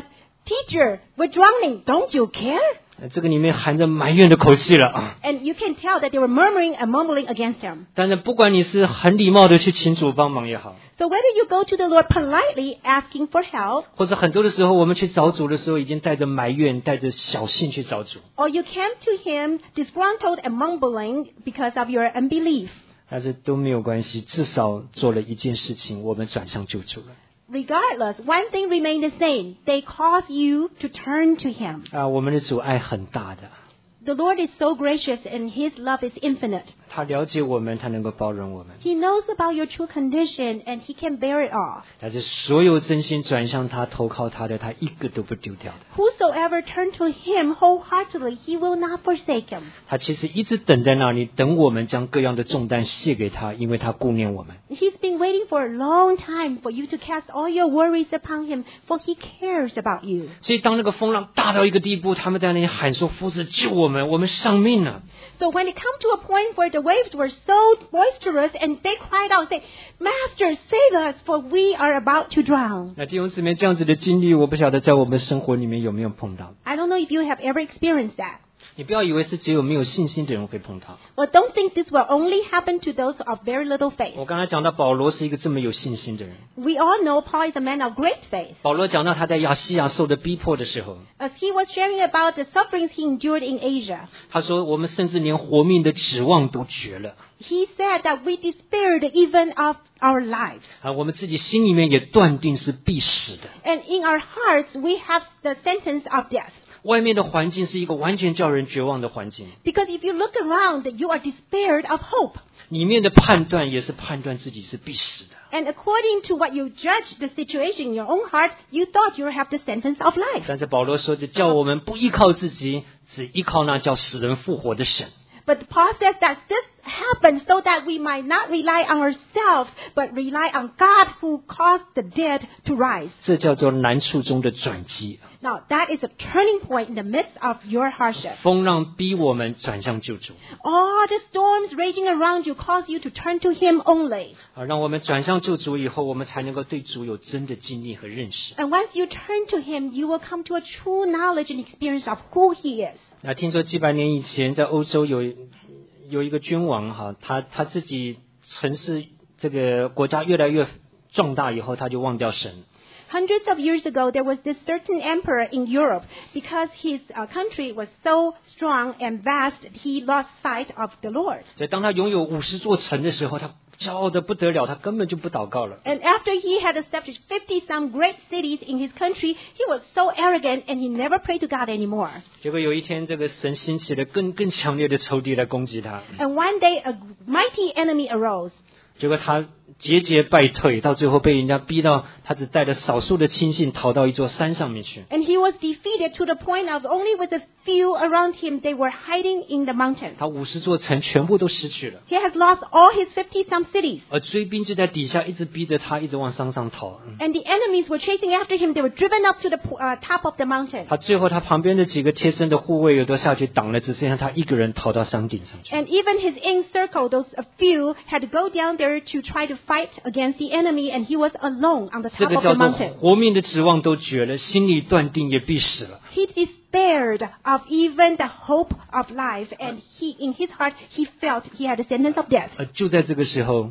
Speaker 2: Teacher, we're drowning. Don't you care?
Speaker 1: 这个里面含着埋怨的口气了。
Speaker 2: And you can tell that they were murmuring and mumbling against him.
Speaker 1: 但是不管你是很礼貌的去请主帮忙也好，
Speaker 2: So whether you go to the Lord politely asking for help,
Speaker 1: 或者很多的时候我们去找主的时候已经带着埋怨带着小信去找主，
Speaker 2: or you came to him disgruntled and mumbling because of your unbelief,
Speaker 1: 但是都没有关系，至少做了一件事情，我们转向救主了。
Speaker 2: regardless, one thing remained the same. They cause you to turn to him.
Speaker 1: 我们的主爱很大的，
Speaker 2: The Lord is so gracious and his love is infinite.
Speaker 1: 他了解我们，他能够包容我们。
Speaker 2: He knows about your true condition and he can bear it all.
Speaker 1: 但是所有真心转向他、投靠他的，他一个都不丢掉的。
Speaker 2: Whosoever turn to him wholeheartedly, he will not forsake him.
Speaker 1: 他其实一直等在那里，等我们将各样的重担卸给他，因为他顾念我们。
Speaker 2: He's been waiting for a long time for you to cast all your worries upon him, for he cares about you.
Speaker 1: 所以当那个风浪大到一个地步，他们在那里喊说：“夫子救我们，我们丧命了。”
Speaker 2: So when it come to a point where the waves were so boisterous and they cried out, say, Master, save us, for we are about to drown.
Speaker 1: 那弟兄姊妹，这样子的经历，我不晓得在我们生活里面有没有碰到。
Speaker 2: I don't know if you have ever experienced that.
Speaker 1: 你不要以为是只有没有信心的人会碰到。
Speaker 2: Well, don't think this will only happen to those of very little faith.
Speaker 1: 我刚才讲到保罗是一个这么有信心的人。
Speaker 2: We all know Paul is a man of great faith.
Speaker 1: 保罗讲到他在亚细亚受的逼迫的时候，
Speaker 2: As he was sharing about the sufferings he endured in Asia,
Speaker 1: 他说我们甚至连活命的指望都绝了。
Speaker 2: he said that we despaired even of our lives.
Speaker 1: 我们自己心里面也断定是必死的。
Speaker 2: And in our hearts, we have the sentence of death.
Speaker 1: 外面的环境是一个完全叫人绝望的环境，
Speaker 2: Because if you look around, you are despaired of hope.
Speaker 1: 里面的判断也是判断自己是必死的。
Speaker 2: And according to what you judge the situation in your own heart, you thought you have the sentence of life.
Speaker 1: 但是保罗说，就叫我们不依靠自己，只依靠那叫死人复活的神。
Speaker 2: But Paul says that this happened so that we might not rely on ourselves, but rely on God who caused the dead to rise.
Speaker 1: 这叫做难处中的转机。
Speaker 2: Now, that is a turning point in the midst of your hardship.
Speaker 1: 风浪逼我们转向救主，
Speaker 2: All the storms raging around you cause you to turn to Him only.
Speaker 1: 让我们转向救主以后，我们才能够对主有真的经历和认识。
Speaker 2: And once you turn to Him, you will come to a true knowledge and experience of who He is.
Speaker 1: 那听说几百年以前，在欧洲有一个君王哈，他自己城市这个国家越来越壮大以后，他就忘掉神。
Speaker 2: Hundreds of years ago, there was this certain emperor in Europe. Because his country was so strong and vast, he lost sight of the Lord.
Speaker 1: 所以当他拥有50座城的时候，他骄傲的不得了，他根本就不祷告了。
Speaker 2: And after he had established 50-some great cities in his country, he was so arrogant and he never prayed to God anymore.
Speaker 1: 结果有一天，这个神兴起了更强烈的仇敌来攻击他，
Speaker 2: And one day, a mighty enemy arose.
Speaker 1: 结果他节节败退，到最后被人家逼到，他只带着少数的亲信逃到一座山上面去。
Speaker 2: And he was defeated to the point of only with a few around him, they were hiding in the mountains.
Speaker 1: 他50座城全部都失去了，
Speaker 2: He has lost all his 50-some cities.
Speaker 1: 而追兵就在底下一直逼着他，一直往山上逃。
Speaker 2: And the enemies were chasing after him. They were driven up to the top of the mountain.
Speaker 1: 他最后他旁边的几个贴身的护卫也都下去挡了，只剩下他一个人逃到山顶上去。
Speaker 2: And even his inner circle, those a few, had to go down there to try to fight against the enemy, and he was alone on the
Speaker 1: 这
Speaker 2: top
Speaker 1: 个
Speaker 2: of
Speaker 1: 叫
Speaker 2: the
Speaker 1: 做
Speaker 2: mountain.
Speaker 1: 活命的指望都绝了，心里断定也必死了。
Speaker 2: He despaired of even the hope of life, and in his heart, he felt he had a sentence of death.
Speaker 1: 就在这个时候，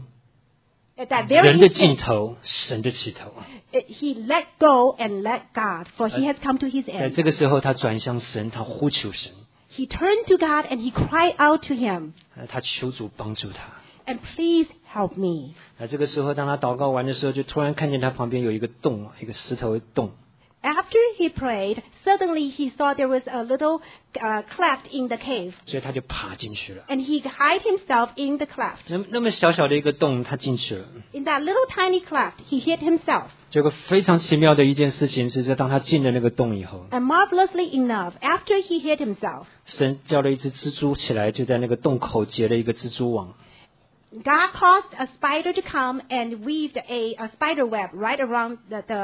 Speaker 2: At that very
Speaker 1: 人的尽
Speaker 2: instant,
Speaker 1: 头，神的起头。
Speaker 2: he let go and let God, for he has come to his
Speaker 1: 在
Speaker 2: end.
Speaker 1: 这个时候，他转向神，他呼求神，
Speaker 2: He turned to God and he cried out to him,
Speaker 1: 他求主帮助他。
Speaker 2: and please help me.
Speaker 1: 这个时候，当他祷告完的时候，就突然看见他旁边有一个洞，一个石头洞。
Speaker 2: After he prayed, suddenly he saw there was a little cleft in the cave,
Speaker 1: 所以他就爬进去了。
Speaker 2: and he hid himself in the cleft.
Speaker 1: 那么小小的一个洞，他进去了。
Speaker 2: In that little tiny cleft, he hid himself.
Speaker 1: 结果非常奇妙的一件事情是，在当他进了那个洞以后，
Speaker 2: And marvelously enough, after he hid himself,
Speaker 1: 神叫了一只蜘蛛起来，就在那个洞口结了一个蜘蛛网。
Speaker 2: God caused a spider to come and weaved a spider web right around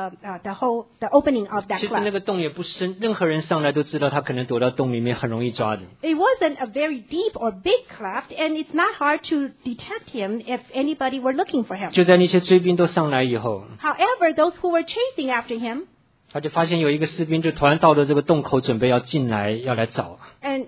Speaker 2: the opening of that
Speaker 1: 其实那
Speaker 2: cleft.
Speaker 1: 个洞也不深，任何人上来都知道他可能躲到洞里面很容易抓的。
Speaker 2: It wasn't a very deep or big cleft, and it's not hard to detect him if anybody were looking for him.
Speaker 1: 就在那些追兵都上来以后，
Speaker 2: However, those who were chasing after him,
Speaker 1: 他就发现有一个士兵就突然到了这个洞口，准备要进来，要来找。
Speaker 2: And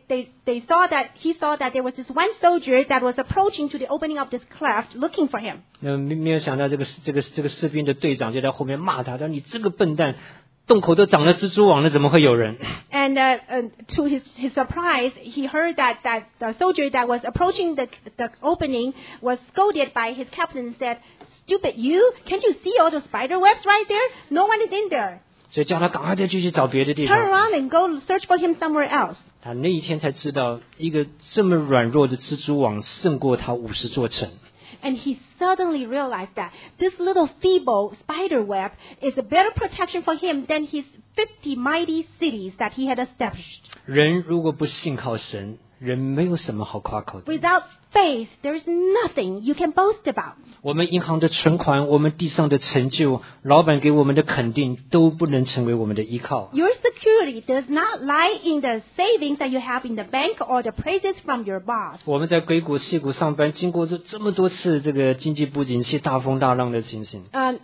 Speaker 2: he saw that there was this one soldier that was approaching to the opening of this cleft, looking for him.
Speaker 1: 那没有想到这个士兵的队长就在后面骂他，说你这个笨蛋，洞口都长了蜘蛛网了，怎么会有人？
Speaker 2: And to his surprise, he heard that the soldier that was approaching the opening was scolded by his captain and said, "Stupid you! Can't you see all those spider webs right there? No one is in there.
Speaker 1: 所以叫他赶快再继续找别的地
Speaker 2: Turn
Speaker 1: 方。
Speaker 2: around and go search for him somewhere else."
Speaker 1: 他那一天才知道，一个这么软弱的蜘蛛网胜过他50座城。
Speaker 2: And he suddenly realized that this little feeble spider web is a better protection for him than his 50 mighty cities that he had established.
Speaker 1: 人如果不信靠神，人没有什么好夸口的。
Speaker 2: Without faith, there is nothing you can boast about.
Speaker 1: 我们银行的存款，我们地上的成就，老板给我们的肯定，都不能成为我们的依靠。
Speaker 2: Your security does not lie in the savings that you have in the bank or the praises from your boss.
Speaker 1: 我们在硅谷、矽谷上班，经过这么多次这个经济不景气、大风大浪的情形，
Speaker 2: I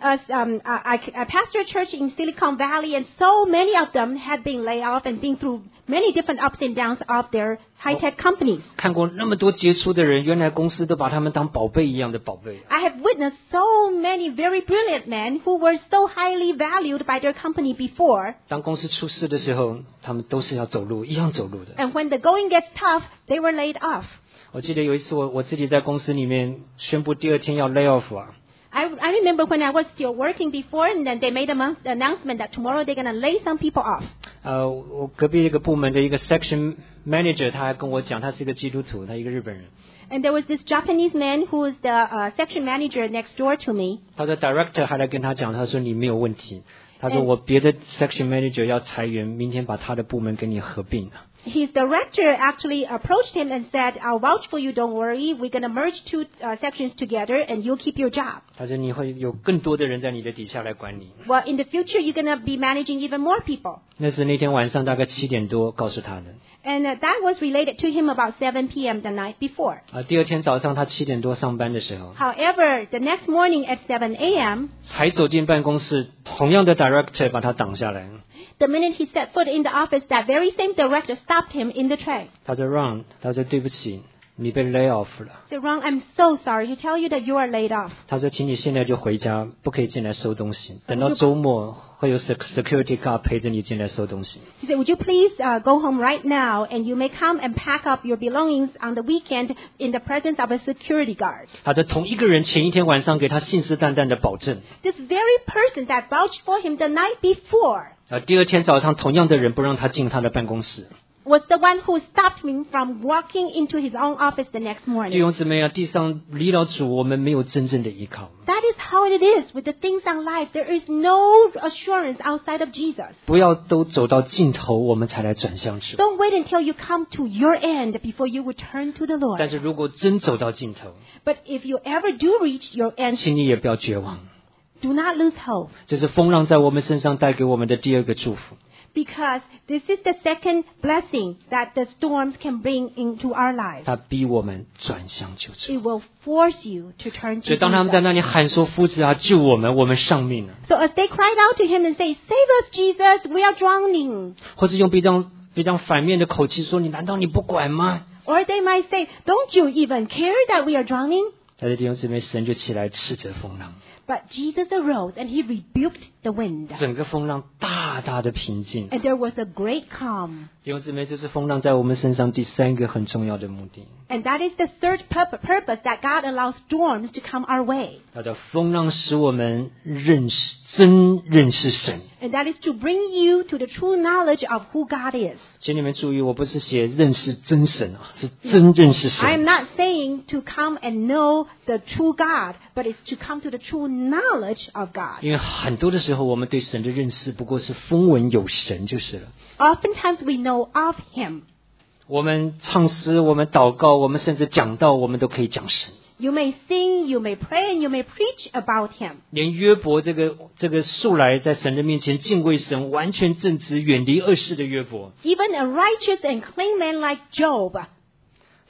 Speaker 2: pastor a church in Silicon Valley, and so many of them had been laid off and been through many different ups and downs of their high-tech companies.
Speaker 1: 看过那么多杰出的人，原来公司都把他们当宝贝一样的宝贝。
Speaker 2: I have witnessed so many very brilliant men who were so highly valued by their company before.
Speaker 1: 当公司出事的时候，他们都是要走路，一样走路的。
Speaker 2: And when the going gets tough, they were laid off.
Speaker 1: 我记得有一次我自己在公司里面宣布第二天要 lay off 啊。
Speaker 2: I remember when I was still working before, and then they made an announcement that tomorrow they're going to lay some people off.
Speaker 1: 我隔壁一个部门的一个 section manager， 他还跟我讲，他是一个基督徒，他一个日本人。
Speaker 2: And there was this Japanese man who was the section manager next door to me.
Speaker 1: 他说 director 还来跟他讲，他说你没有问题。他说我别的 section manager 要裁员，明天把他的部门跟你合并。
Speaker 2: His director actually approached him and said, "I'll vouch for you, don't worry. We're going to merge two sections together and you'll keep your job."
Speaker 1: 他说你会有更多的人在你的底下来管理。
Speaker 2: Well, in the future, you're going to be managing even more people.
Speaker 1: 那是那天晚上大概7点多告诉他的。
Speaker 2: And that was related to him about 7 p.m. the night before.
Speaker 1: 第二天早上他7点多上班的时候，
Speaker 2: However, the next morning at 7 a.m.,
Speaker 1: 才走进办公室，同样的 director 把他挡下来。
Speaker 2: the minute he set foot in the office, that very same director stopped him in the track.
Speaker 1: 他说 Ron， 他说对不起，你被 lay off 了。
Speaker 2: He said, "Ron, I'm so sorry to tell you that you are laid off."
Speaker 1: 他说请你现在就回家，不可以进来收东西，等到周末会有 security guard 陪着你进来收东西。
Speaker 2: He said, "Would you please go home right now, and you may come and pack up your belongings on the weekend in the presence of a security guard."
Speaker 1: 他说同一个人前一天晚上给他信誓旦旦的保证，
Speaker 2: This very person that vouched for him the night before
Speaker 1: 第二天早上同样的人不让他进他的办公室。
Speaker 2: was the one who stopped him from walking into his own office the next
Speaker 1: 弟
Speaker 2: morning.
Speaker 1: 兄姊妹啊，地上离了主，我们没有真正的依靠。
Speaker 2: That is how it is with the things on life. There is no assurance outside of Jesus.
Speaker 1: 不要都走到尽头，我们才来转向主。
Speaker 2: Don't wait until you come to your end before you would turn to the
Speaker 1: 但
Speaker 2: Lord.
Speaker 1: 是如果真走到尽头，
Speaker 2: But if you ever do reach your end,
Speaker 1: 请你也不要绝望。
Speaker 2: do not lose hope.
Speaker 1: 这是风浪在我们身上带给我们的第二个祝福。
Speaker 2: Because this is the second blessing that the storms can bring into our lives.
Speaker 1: 他逼我们转向救主。
Speaker 2: It will force you to turn
Speaker 1: 所
Speaker 2: to
Speaker 1: 以当他们在
Speaker 2: Jesus.
Speaker 1: 那里喊说：“夫子啊，救我们，我们丧命了。
Speaker 2: So as they cried out to him and say, "Save us, Jesus, we are drowning." ”
Speaker 1: 或是用非常反面的口气说：“你难道你不管吗
Speaker 2: Or they might say, "Don't you even care that we are drowning?" ？”
Speaker 1: 但是弟兄姊妹，神就起来斥责风浪，
Speaker 2: But Jesus arose and he rebuked the wind.
Speaker 1: 整个风浪大大的平静。
Speaker 2: And there was a great calm.
Speaker 1: 弟兄姊妹，这是风浪在我们身上第三个很重要的目的。
Speaker 2: And that is the third purpose that God allows storms to come our way.
Speaker 1: 他的风浪使我们认识神。
Speaker 2: And that is to bring you to the true knowledge of who God is.
Speaker 1: 请你们注意，我不是写认识真神啊，是真认识
Speaker 2: I am
Speaker 1: 神。
Speaker 2: not saying to come and know the true God, but it's to come to the true knowledge of God.
Speaker 1: 因为很多的时候，我们对神的认识不过是风闻有神就是了。
Speaker 2: Oftentimes we know of Him.
Speaker 1: 我们唱诗，我们祷告，我们甚至讲道，我们都可以讲神。
Speaker 2: You may sing, you may pray, and you may preach about Him.
Speaker 1: 连约伯这个素来在神的面前敬畏神、完全正直、远离恶事的约伯，
Speaker 2: Even a righteous and clean man like Job,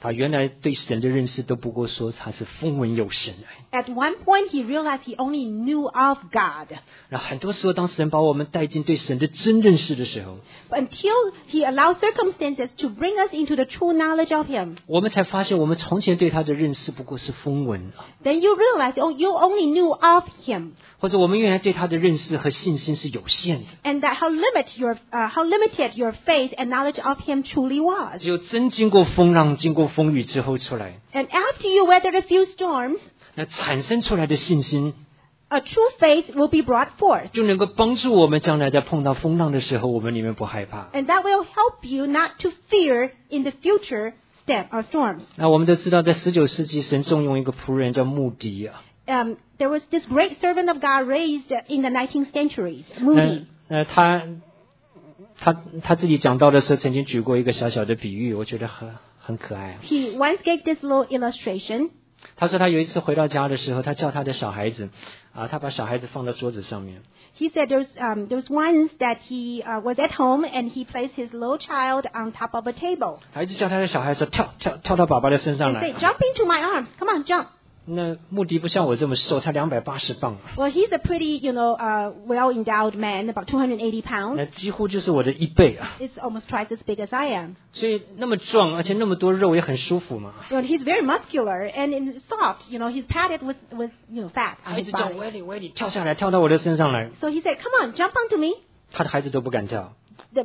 Speaker 1: 他原来对神的认识都不过说他是风闻有神。
Speaker 2: At one point, he realized he only knew of God.
Speaker 1: 那很多时候当神把我们带进对神的真认识的时候，
Speaker 2: But until he allows circumstances to bring us into the true knowledge of him,
Speaker 1: 我们才发现我们从前对他的认识不过是风闻，
Speaker 2: then you realize, oh, you only knew of him.
Speaker 1: 或者我们原来对他的认识和信心是有限的。
Speaker 2: And that how limited your faith and knowledge of him truly was.
Speaker 1: 只有真经过风浪、经过风雨之后出来，
Speaker 2: And after you weathered a few storms,
Speaker 1: 那产生出来的信心
Speaker 2: a true faith will be brought forth.
Speaker 1: 就能够帮助我们将来在碰到风浪的时候，我们里面不害怕。
Speaker 2: And that will help you not to fear in the future storms.
Speaker 1: 那我们都知道，在19世纪，神重用一个仆人叫穆迪啊。
Speaker 2: There was this great servant of God raised in the 19th centuries, Moody.
Speaker 1: 他自己讲到的时候，曾经举过一个小小的比喻，我觉得很可爱。
Speaker 2: He once gave this little illustration.
Speaker 1: 他说他有一次回到家的时候，他叫他的小孩子他把小孩子放到桌子上面。
Speaker 2: He said there was once that he was at home and he placed his little child on top of a table.
Speaker 1: 孩子叫他的小孩说跳到爸爸的身上
Speaker 2: He
Speaker 1: 来
Speaker 2: said, "Jump into my arms! Come on, jump!"
Speaker 1: 那穆迪不像我这么瘦，他280磅，
Speaker 2: Well, he's a pretty, well-endowed man, about 280 pounds.
Speaker 1: 那几乎就是我的1倍啊。
Speaker 2: It's almost twice as big as I am.
Speaker 1: 所以那么壮，而且那么多肉也很舒服嘛。
Speaker 2: He's very muscular and soft. He's padded with fat on
Speaker 1: 孩
Speaker 2: his
Speaker 1: 子叫
Speaker 2: body.
Speaker 1: 威利跳下来，跳到我的身上来，
Speaker 2: So he said, "Come on, jump onto me."
Speaker 1: 他的孩子都不敢跳。
Speaker 2: The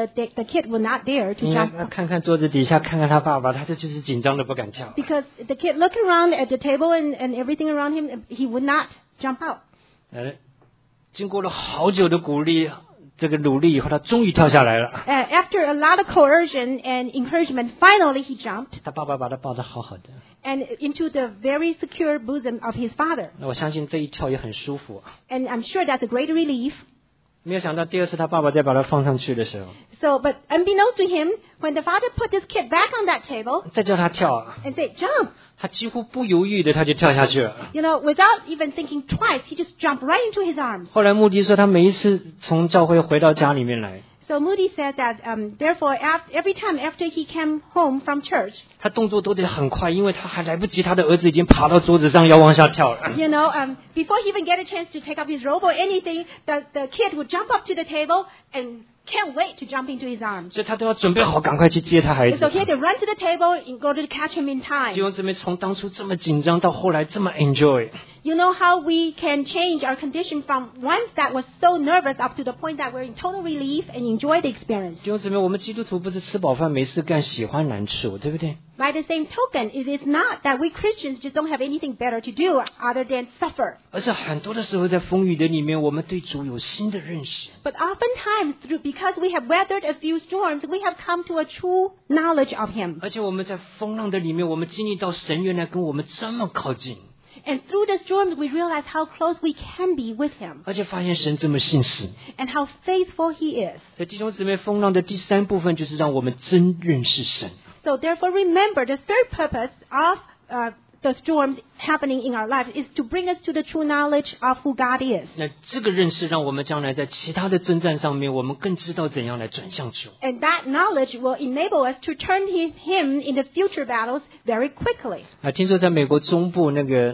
Speaker 2: kid would not dare to
Speaker 1: 你
Speaker 2: jump
Speaker 1: 看看看桌子底下，看看他爸爸，他这就是紧张的不敢跳。
Speaker 2: because the kid looked around at the table and everything around him. He would not jump out.
Speaker 1: 经过了好久的鼓励，这个努力以后，他终于跳下来了。
Speaker 2: After a lot of coercion and encouragement, finally he jumped
Speaker 1: 他爸爸把他抱得好好的。
Speaker 2: and into the very secure bosom of his father.
Speaker 1: 那我相信这一跳也很舒服。
Speaker 2: And I'm sure that's a great relief.
Speaker 1: 没有想到第二次他爸爸再把他放上去的时候，
Speaker 2: So, but unbeknownst to him, when the father put this kid back on that table
Speaker 1: 再叫他跳，
Speaker 2: and said, "Jump,"
Speaker 1: 他几乎不犹豫的他就跳下去了。
Speaker 2: without even thinking twice, he just jumped right into his arms.
Speaker 1: 后来穆迪说，他每一次从教会回到家里面来，
Speaker 2: So Moody says that, therefore, every time after he came home from church,
Speaker 1: 他动作都得很快，因为他还来不及，他的儿子已经爬到桌子上要往下跳了。
Speaker 2: before he even get a chance to take up his robe or anything, the kid would jump up to the table and can't wait to jump into his arms.
Speaker 1: 所以他都要准备好，赶快去接他孩
Speaker 2: So
Speaker 1: 子。
Speaker 2: he had to run to the table in order to catch him in
Speaker 1: 弟
Speaker 2: time.
Speaker 1: 兄姊妹，从当初这么紧张到后来这么 enjoy，
Speaker 2: You know how we can change our condition from once that was so nervous up to the point that we're in total relief and enjoy the experience.
Speaker 1: 弟兄姊妹，我们基督徒不是吃饱饭没事干，喜欢难处，对不对？
Speaker 2: By the same token, it is not that we Christians just don't have anything better to do other than suffer.
Speaker 1: 而是很多的时候，在风雨的里面，我们对主有新的认识。
Speaker 2: But oftentimes, because we have weathered a few storms, we have come to a true knowledge of Him.
Speaker 1: 而且我们在风浪的里面，我们经历到神原来跟我们这么靠近，
Speaker 2: And through the storms, we realize how close we can be with Him
Speaker 1: 而且发现神这么信实。
Speaker 2: and how faithful He is.
Speaker 1: 所以弟兄姊妹，风浪的第3部分就是让我们真认识神。
Speaker 2: So therefore, remember the third purpose of the storms happening in our lives is to bring us to the true knowledge of who God is.
Speaker 1: 那这个认识让我们将来在其他的征战上面，我们更知道怎样来转向主。
Speaker 2: And that knowledge will enable us to turn to Him in the future battles very quickly.
Speaker 1: 听说在美国中部那个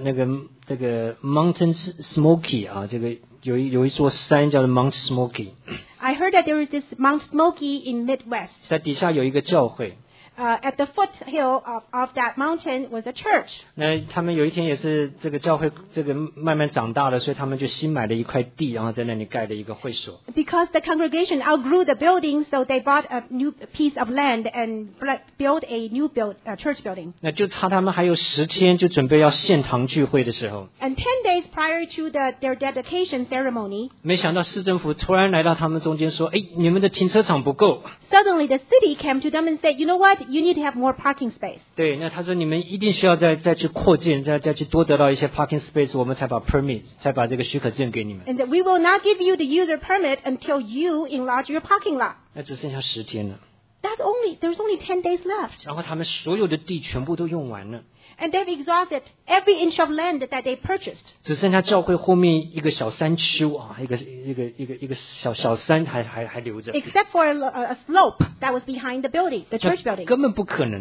Speaker 1: Mountain Smoky 这个有一座山叫做 Mount Smoky，
Speaker 2: I heard that there is this Mount Smoky in Midwest.
Speaker 1: 在底下有一个教会。
Speaker 2: At the foothill of that mountain was a church.
Speaker 1: 那他们有一天也是这个教会慢慢长大了，所以他们就新买了一块地，然后在那里盖了一个会所。
Speaker 2: Because the congregation outgrew the building, so they bought a new piece of land and built a new church building.
Speaker 1: 那就差他们还有10天就准备要献堂聚会的时候，
Speaker 2: And 10 days prior to their dedication ceremony,
Speaker 1: 没想到市政府突然来到他们中间说：“你们的停车场不够。”
Speaker 2: suddenly the city came to them and said, "You know what? You need to have more parking space."
Speaker 1: 对，那他说你们一定需要再去扩建，再去多得到一些 parking space， 我们才把 permit， 才把这个许可证给你们。
Speaker 2: And that we will not give you the user permit until you enlarge your parking lot.
Speaker 1: 那只剩下10天了，
Speaker 2: There's only 10 days left.
Speaker 1: 然后他们所有的地全部都用完了，
Speaker 2: And they've exhausted every inch of land that they purchased.
Speaker 1: 只剩下教会后面一个小山丘一个小山还留着，
Speaker 2: Except for a slope that was behind the building, the church building.
Speaker 1: 根本不可能的。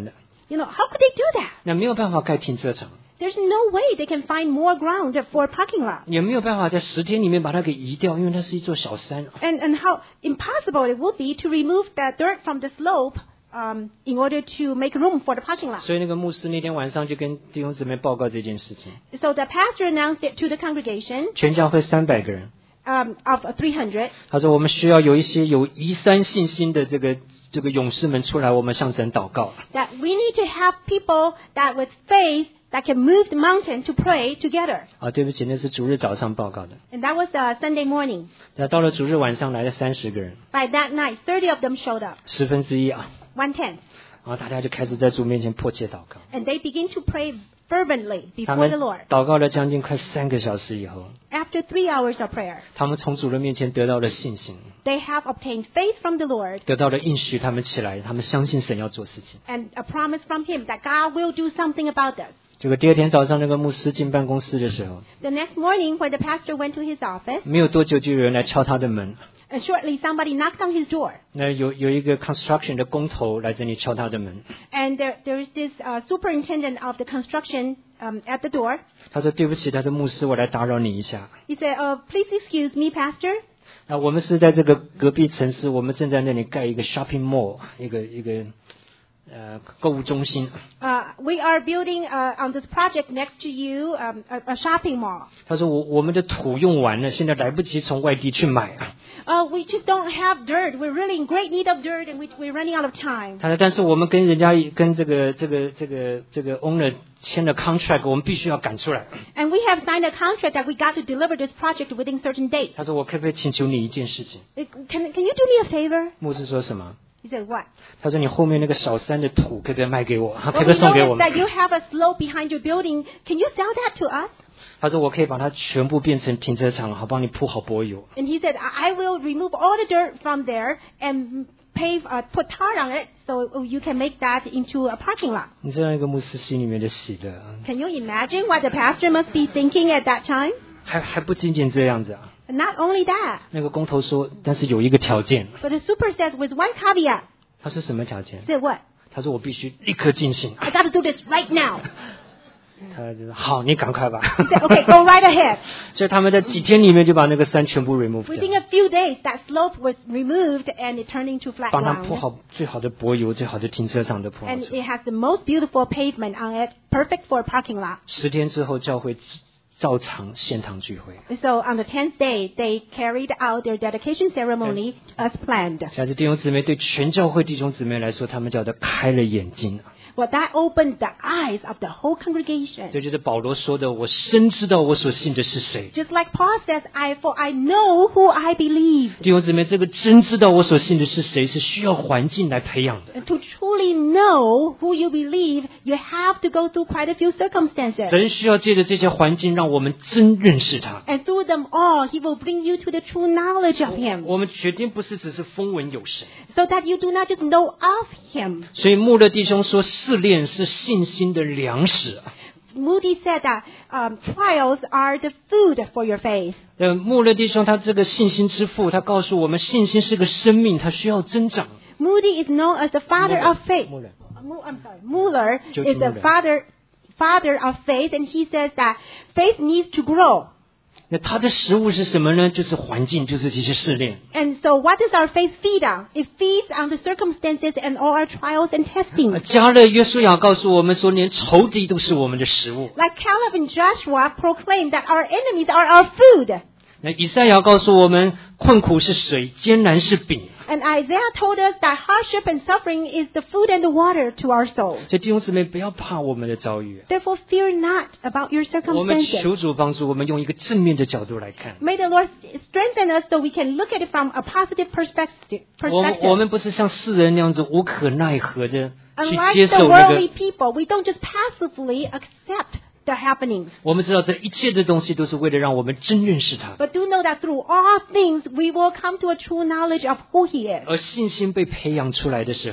Speaker 2: how could they do that?
Speaker 1: 那没有办法盖停车场，
Speaker 2: There's no way they can find more ground for a parking lot.
Speaker 1: 也没有办法在10天里面把它给移掉，因为它是一座小山。
Speaker 2: And how impossible it would be to remove the dirt from the slope in order to make room for the parking lot.
Speaker 1: 所以那个牧师那天晚上就跟弟兄姊妹报告这件事情。
Speaker 2: So the pastor announced it to the congregation
Speaker 1: 全教会300个人，
Speaker 2: of 300.
Speaker 1: 他说我们需要有一些有移山信心的这个勇士们出来，我们向神祷告。
Speaker 2: That we need to have people that with faith that can move the mountain to pray together.
Speaker 1: 对不起，那是主日早上报告的。
Speaker 2: And that was Sunday morning.
Speaker 1: 那到了主日晚上来了30个人，
Speaker 2: By that night, 30 of them showed up,
Speaker 1: 1/10啊，
Speaker 2: 1/10.
Speaker 1: 然后大家就开始在主面前迫切祷告。
Speaker 2: And they begin to pray fervently
Speaker 1: 他
Speaker 2: before
Speaker 1: 们
Speaker 2: the Lord.
Speaker 1: 祷告了将近快3个小时以后，
Speaker 2: After 3 hours of prayer,
Speaker 1: 他们从主的面前得到了信心，
Speaker 2: they have obtained faith from the Lord
Speaker 1: 得到了应许，他们起来，他们相信神要做事情。
Speaker 2: and a promise from Him that God will do something about this.
Speaker 1: 结果第二天早上，那个牧师进办公室的时候，
Speaker 2: The next morning, when the pastor went to his office,
Speaker 1: 没有多久就有人来敲他的门。
Speaker 2: and shortly somebody knocked on his door.
Speaker 1: 那有一个 construction 的工头来这里敲他的门，
Speaker 2: And there is this superintendent of the construction at the door.
Speaker 1: 他说：“对不起，他说牧师，我来打扰你一下。
Speaker 2: He said, please excuse me, pastor.
Speaker 1: 我们是在这个隔壁城市，我们正在那里盖一个 shopping mall， 一个购物中心。
Speaker 2: We are building on this project next to you a shopping mall.
Speaker 1: 他说我们的土用完了，现在来不及从外地去买啊。
Speaker 2: We just don't have dirt. We're really in great need of dirt, and we're running out of time.
Speaker 1: 他说，但是我们跟人家跟这个 owner 签了 contract， 我们必须要赶出来。
Speaker 2: And we have signed a contract that we got to deliver this project within certain dates.
Speaker 1: 他说我可不可以请求你一件事情？
Speaker 2: Can you do me a favor?
Speaker 1: 牧师说什么？
Speaker 2: He said, what?
Speaker 1: 他说你后面那个小山的土可不可以卖给我？可
Speaker 2: Well,
Speaker 1: 不可以送给
Speaker 2: we
Speaker 1: 我
Speaker 2: noticed
Speaker 1: 们？
Speaker 2: that you have a slope behind your building. Can you sell that to us?
Speaker 1: 他说我可以把它全部变成停车场，好帮你铺好柏油。
Speaker 2: And he said, I will remove all the dirt from there and put tar on it so you can make that into a parking lot.
Speaker 1: 你知道一个牧师心里面的喜乐，
Speaker 2: Can you imagine what the pastor must be thinking at that time?
Speaker 1: 还不仅仅这样子啊。
Speaker 2: And not only that,
Speaker 1: 那个工头说，但是有一个条件。
Speaker 2: but the super says with one caveat.
Speaker 1: 他说什么条件
Speaker 2: He？ said, what?
Speaker 1: 他说我必须立刻进行。
Speaker 2: I got to do this right now.
Speaker 1: 他就说好，你赶快吧。
Speaker 2: He said, okay, go right ahead.
Speaker 1: 所以他们在几天里面就把那个山全部 remove
Speaker 2: Within
Speaker 1: 掉，
Speaker 2: a few days, that slope was removed and it turned into flat
Speaker 1: 帮他铺
Speaker 2: ground.
Speaker 1: 好最好的柏油、最好的停车场都铺好
Speaker 2: And
Speaker 1: 出来。
Speaker 2: it has the most beautiful pavement on it, perfect for a parking lot.
Speaker 1: 10天之后，教会照常献堂聚会。
Speaker 2: So on the 10th day, they carried out their dedication ceremony as planned.
Speaker 1: 小子弟兄姊妹，对全教会弟兄姊妹来说，他们叫做开了眼睛。
Speaker 2: Well, that opened the eyes of the whole congregation.
Speaker 1: 这就是保罗说的：“我深知道我所信的是谁。
Speaker 2: Just like Paul says, for I know who I believe. ”
Speaker 1: 弟兄姊妹，这个真知道我所信的是谁，是需要环境来培养的。
Speaker 2: And to truly know who you believe, you have to go through quite a few circumstances.
Speaker 1: 神需要借着这些环境，让我们真认识他。
Speaker 2: And through them all, He will bring you to the true knowledge of Him.
Speaker 1: 我们决定不是只是风闻有神。
Speaker 2: So that you do not just know of Him.
Speaker 1: 所以穆勒弟兄说，试炼是信心的粮食。
Speaker 2: Moody said that trials are the food for your faith.
Speaker 1: 穆勒弟兄他这个信心之父，他告诉我们，信心是个生命，它需要增长。
Speaker 2: Moody is known as the father of faith.
Speaker 1: 穆勒
Speaker 2: Mueller
Speaker 1: George
Speaker 2: is the
Speaker 1: Mueller.
Speaker 2: father of faith, and he says that faith needs to grow.
Speaker 1: 那它的食物是什么呢？就是环境，就是这些试炼。
Speaker 2: And so what does our faith feed on? It feeds on the circumstances and all our trials and testing.
Speaker 1: 加勒约书亚告诉我们说，连仇敌都是我们的食物。
Speaker 2: Like Caleb and Joshua proclaim that our enemies are our food.
Speaker 1: 那以赛亚告诉我们，困苦是水，艰难是饼。
Speaker 2: And Isaiah told us that hardship and suffering is the food and the water to our soul.
Speaker 1: 所以弟兄姊妹，不要怕我们的遭遇，
Speaker 2: Therefore, fear not about your
Speaker 1: 我们
Speaker 2: circumstances.
Speaker 1: 求主帮助，我们用一个正面的角度来看。
Speaker 2: May the Lord strengthen us so we can look at it from a positive perspective.
Speaker 1: 我们不是像世人那样子无可奈何的去
Speaker 2: Unlike
Speaker 1: 接
Speaker 2: the
Speaker 1: 受那
Speaker 2: worldly
Speaker 1: 个。
Speaker 2: people, we don't just passively accept the happenings.
Speaker 1: 我们知道这一切的东西都是为了让我们真认识他，
Speaker 2: But do know that through all things, we will come to a true knowledge of who He is.
Speaker 1: 而信心被培养出来的时候，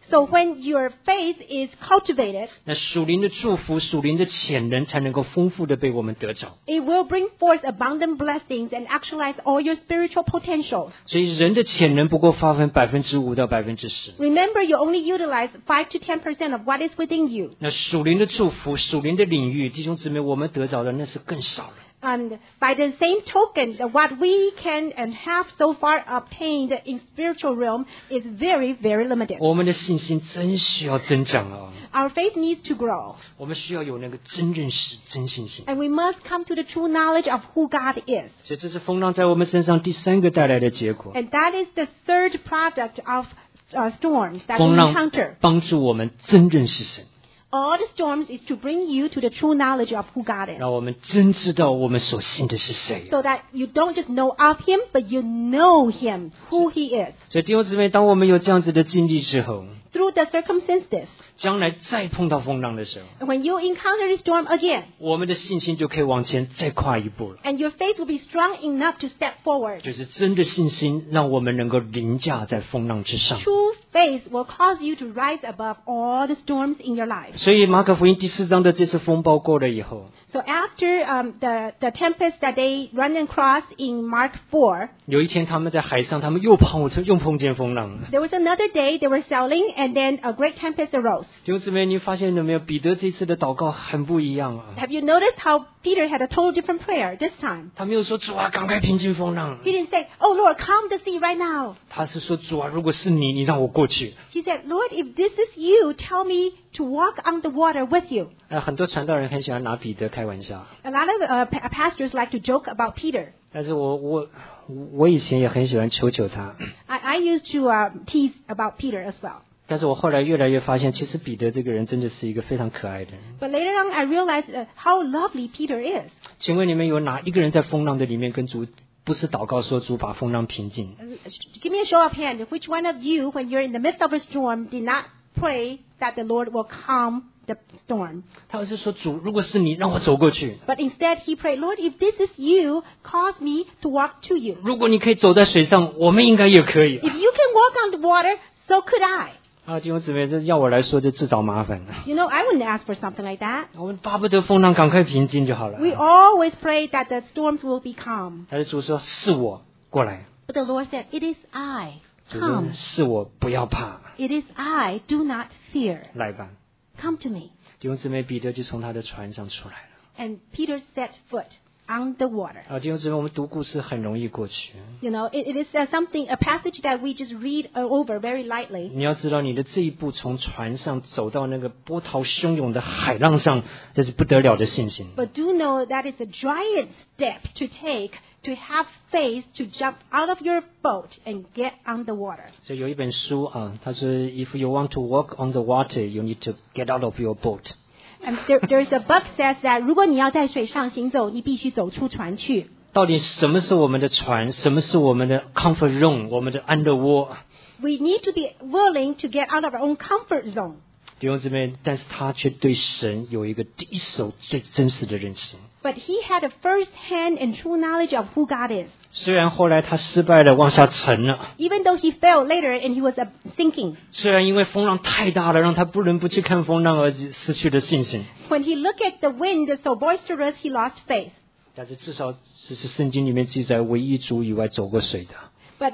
Speaker 2: So when your faith is cultivated,
Speaker 1: 那属灵的祝福、属灵的潜能才能够丰富的被我们得着。
Speaker 2: it will bring forth abundant blessings and actualize all your spiritual potentials.
Speaker 1: 所以人的潜能不过发挥5%到10%。
Speaker 2: Remember, you only utilize 5 to 10% of what is within you.
Speaker 1: 那属灵的祝福、属灵的领域，弟兄姊妹，我们得着的那是更少了。
Speaker 2: And by the same token, what we can and have so far obtained in spiritual realm is very, very limited.
Speaker 1: 我们的信心真需要增长啊！
Speaker 2: Our faith needs to grow.
Speaker 1: 我们需要有那个真认识、真信心。
Speaker 2: And we must come to the true knowledge of who God is.
Speaker 1: 所以这是风浪在我们身上第3个带来的结果。
Speaker 2: And that is the third product of storms that we
Speaker 1: 风浪
Speaker 2: encounter.
Speaker 1: 帮助我们真认识神，
Speaker 2: All the storms is to bring you to the true knowledge of who God is.
Speaker 1: 让我们真知道我们所信的是谁。
Speaker 2: So that you don't just know of Him, but you know Him, who He is.
Speaker 1: 所以弟兄姊妹，当我们有这样子的经历之后，
Speaker 2: Through the circumstances.
Speaker 1: 将来再碰到风浪的时候，
Speaker 2: And when you encounter the storm again,
Speaker 1: 我们的信心就可以往前再跨一步了。
Speaker 2: and your faith will be strong enough to step forward.
Speaker 1: 就是真的信心，让我们能够凌驾在风浪之上。
Speaker 2: True faith will cause you to rise above all the storms in your life.
Speaker 1: 所以马可福音第4章的这次风暴过了以后，
Speaker 2: So after the tempest that they run across in Mark 4,
Speaker 1: 有一天他们在海上，他们又碰见风浪了。
Speaker 2: there was another day they were sailing, and then a great tempest arose.
Speaker 1: 弟兄姊妹，你发现了没有？彼得这次的祷告很不一样啊。
Speaker 2: Have you noticed how Peter had a total different prayer this time?
Speaker 1: 他没有说主啊，赶快平静风浪。
Speaker 2: He didn't say, "Oh Lord, calm the sea right now."
Speaker 1: 他是说主啊，如果是你，你让我过去。
Speaker 2: He said, "Lord, if this is you, tell me to walk on the water with you."
Speaker 1: 很多传道人很喜欢拿彼得开玩笑，
Speaker 2: A lot of pastors like to joke about Peter.
Speaker 1: 但是我以前也很喜欢求他。
Speaker 2: I used to tease about Peter as well.
Speaker 1: 但是我后来越来越发现，其实彼得这个人真的是一个非常可爱的人。
Speaker 2: But later on, I realized how lovely Peter is.
Speaker 1: 请问你们有哪一个人在风浪的里面跟主不是祷告说主把风浪平静？
Speaker 2: Give me a show of hands. Which one of you, when you're in the midst of a storm, did not pray that the Lord will calm the storm?
Speaker 1: 他是说主，如果是你，让我走过去。
Speaker 2: But instead, he prayed, Lord, if this is you, cause me to walk to you.
Speaker 1: 如果你可以走在水上，我们应该也可以。
Speaker 2: If you can walk on the water, so could I.
Speaker 1: 弟兄姊妹，这要我来说，就自找麻烦了。
Speaker 2: You know, I wouldn't ask for something like that.
Speaker 1: 我们巴不得风浪赶快平静就好了。
Speaker 2: We always pray that the storms will be calm.
Speaker 1: 但是主说是我过来，
Speaker 2: But the Lord said, it is I.
Speaker 1: 主说
Speaker 2: Come.
Speaker 1: 是我，不要怕，
Speaker 2: It is I. Do not fear.
Speaker 1: 来吧。
Speaker 2: Come to me.
Speaker 1: 弟兄姊妹，彼得就从他的船上出来了。
Speaker 2: And Peter set foot on the water.
Speaker 1: 弟兄姊妹，我们读故事很容易过去。
Speaker 2: You know, it is a passage that we just read over very lightly.
Speaker 1: 你要知道，你的这一步从船上走到那个波涛汹涌的海浪上，这是不得了的信心。
Speaker 2: But do know that it's a giant step to take to have faith to jump out of your boat and get on the water.
Speaker 1: 所以有一本书啊，他说 ，If you want to walk on the water, you need to get out of your boat.
Speaker 2: And there's a book says that 如果你要在水上行走，你必须走出船去。
Speaker 1: 到底什么是我们的船？什么是我们的 comfort zone？ 我们的安乐窝？
Speaker 2: We need to be willing to get out of our own comfort zone.
Speaker 1: 弟兄姊妹，但是他却对神有一个第一手最真实的认识。
Speaker 2: But he had a first-hand and true knowledge of who God is.
Speaker 1: 虽然后来他失败了，往下沉了。
Speaker 2: Even though he fell later and he was sinking.
Speaker 1: 虽然因为风浪太大了，让他不能不去看风浪而失去了信心。
Speaker 2: When he looked at the wind so boisterous, he lost faith.
Speaker 1: 但是至少这是圣经里面记载唯一主以外走过水的。
Speaker 2: But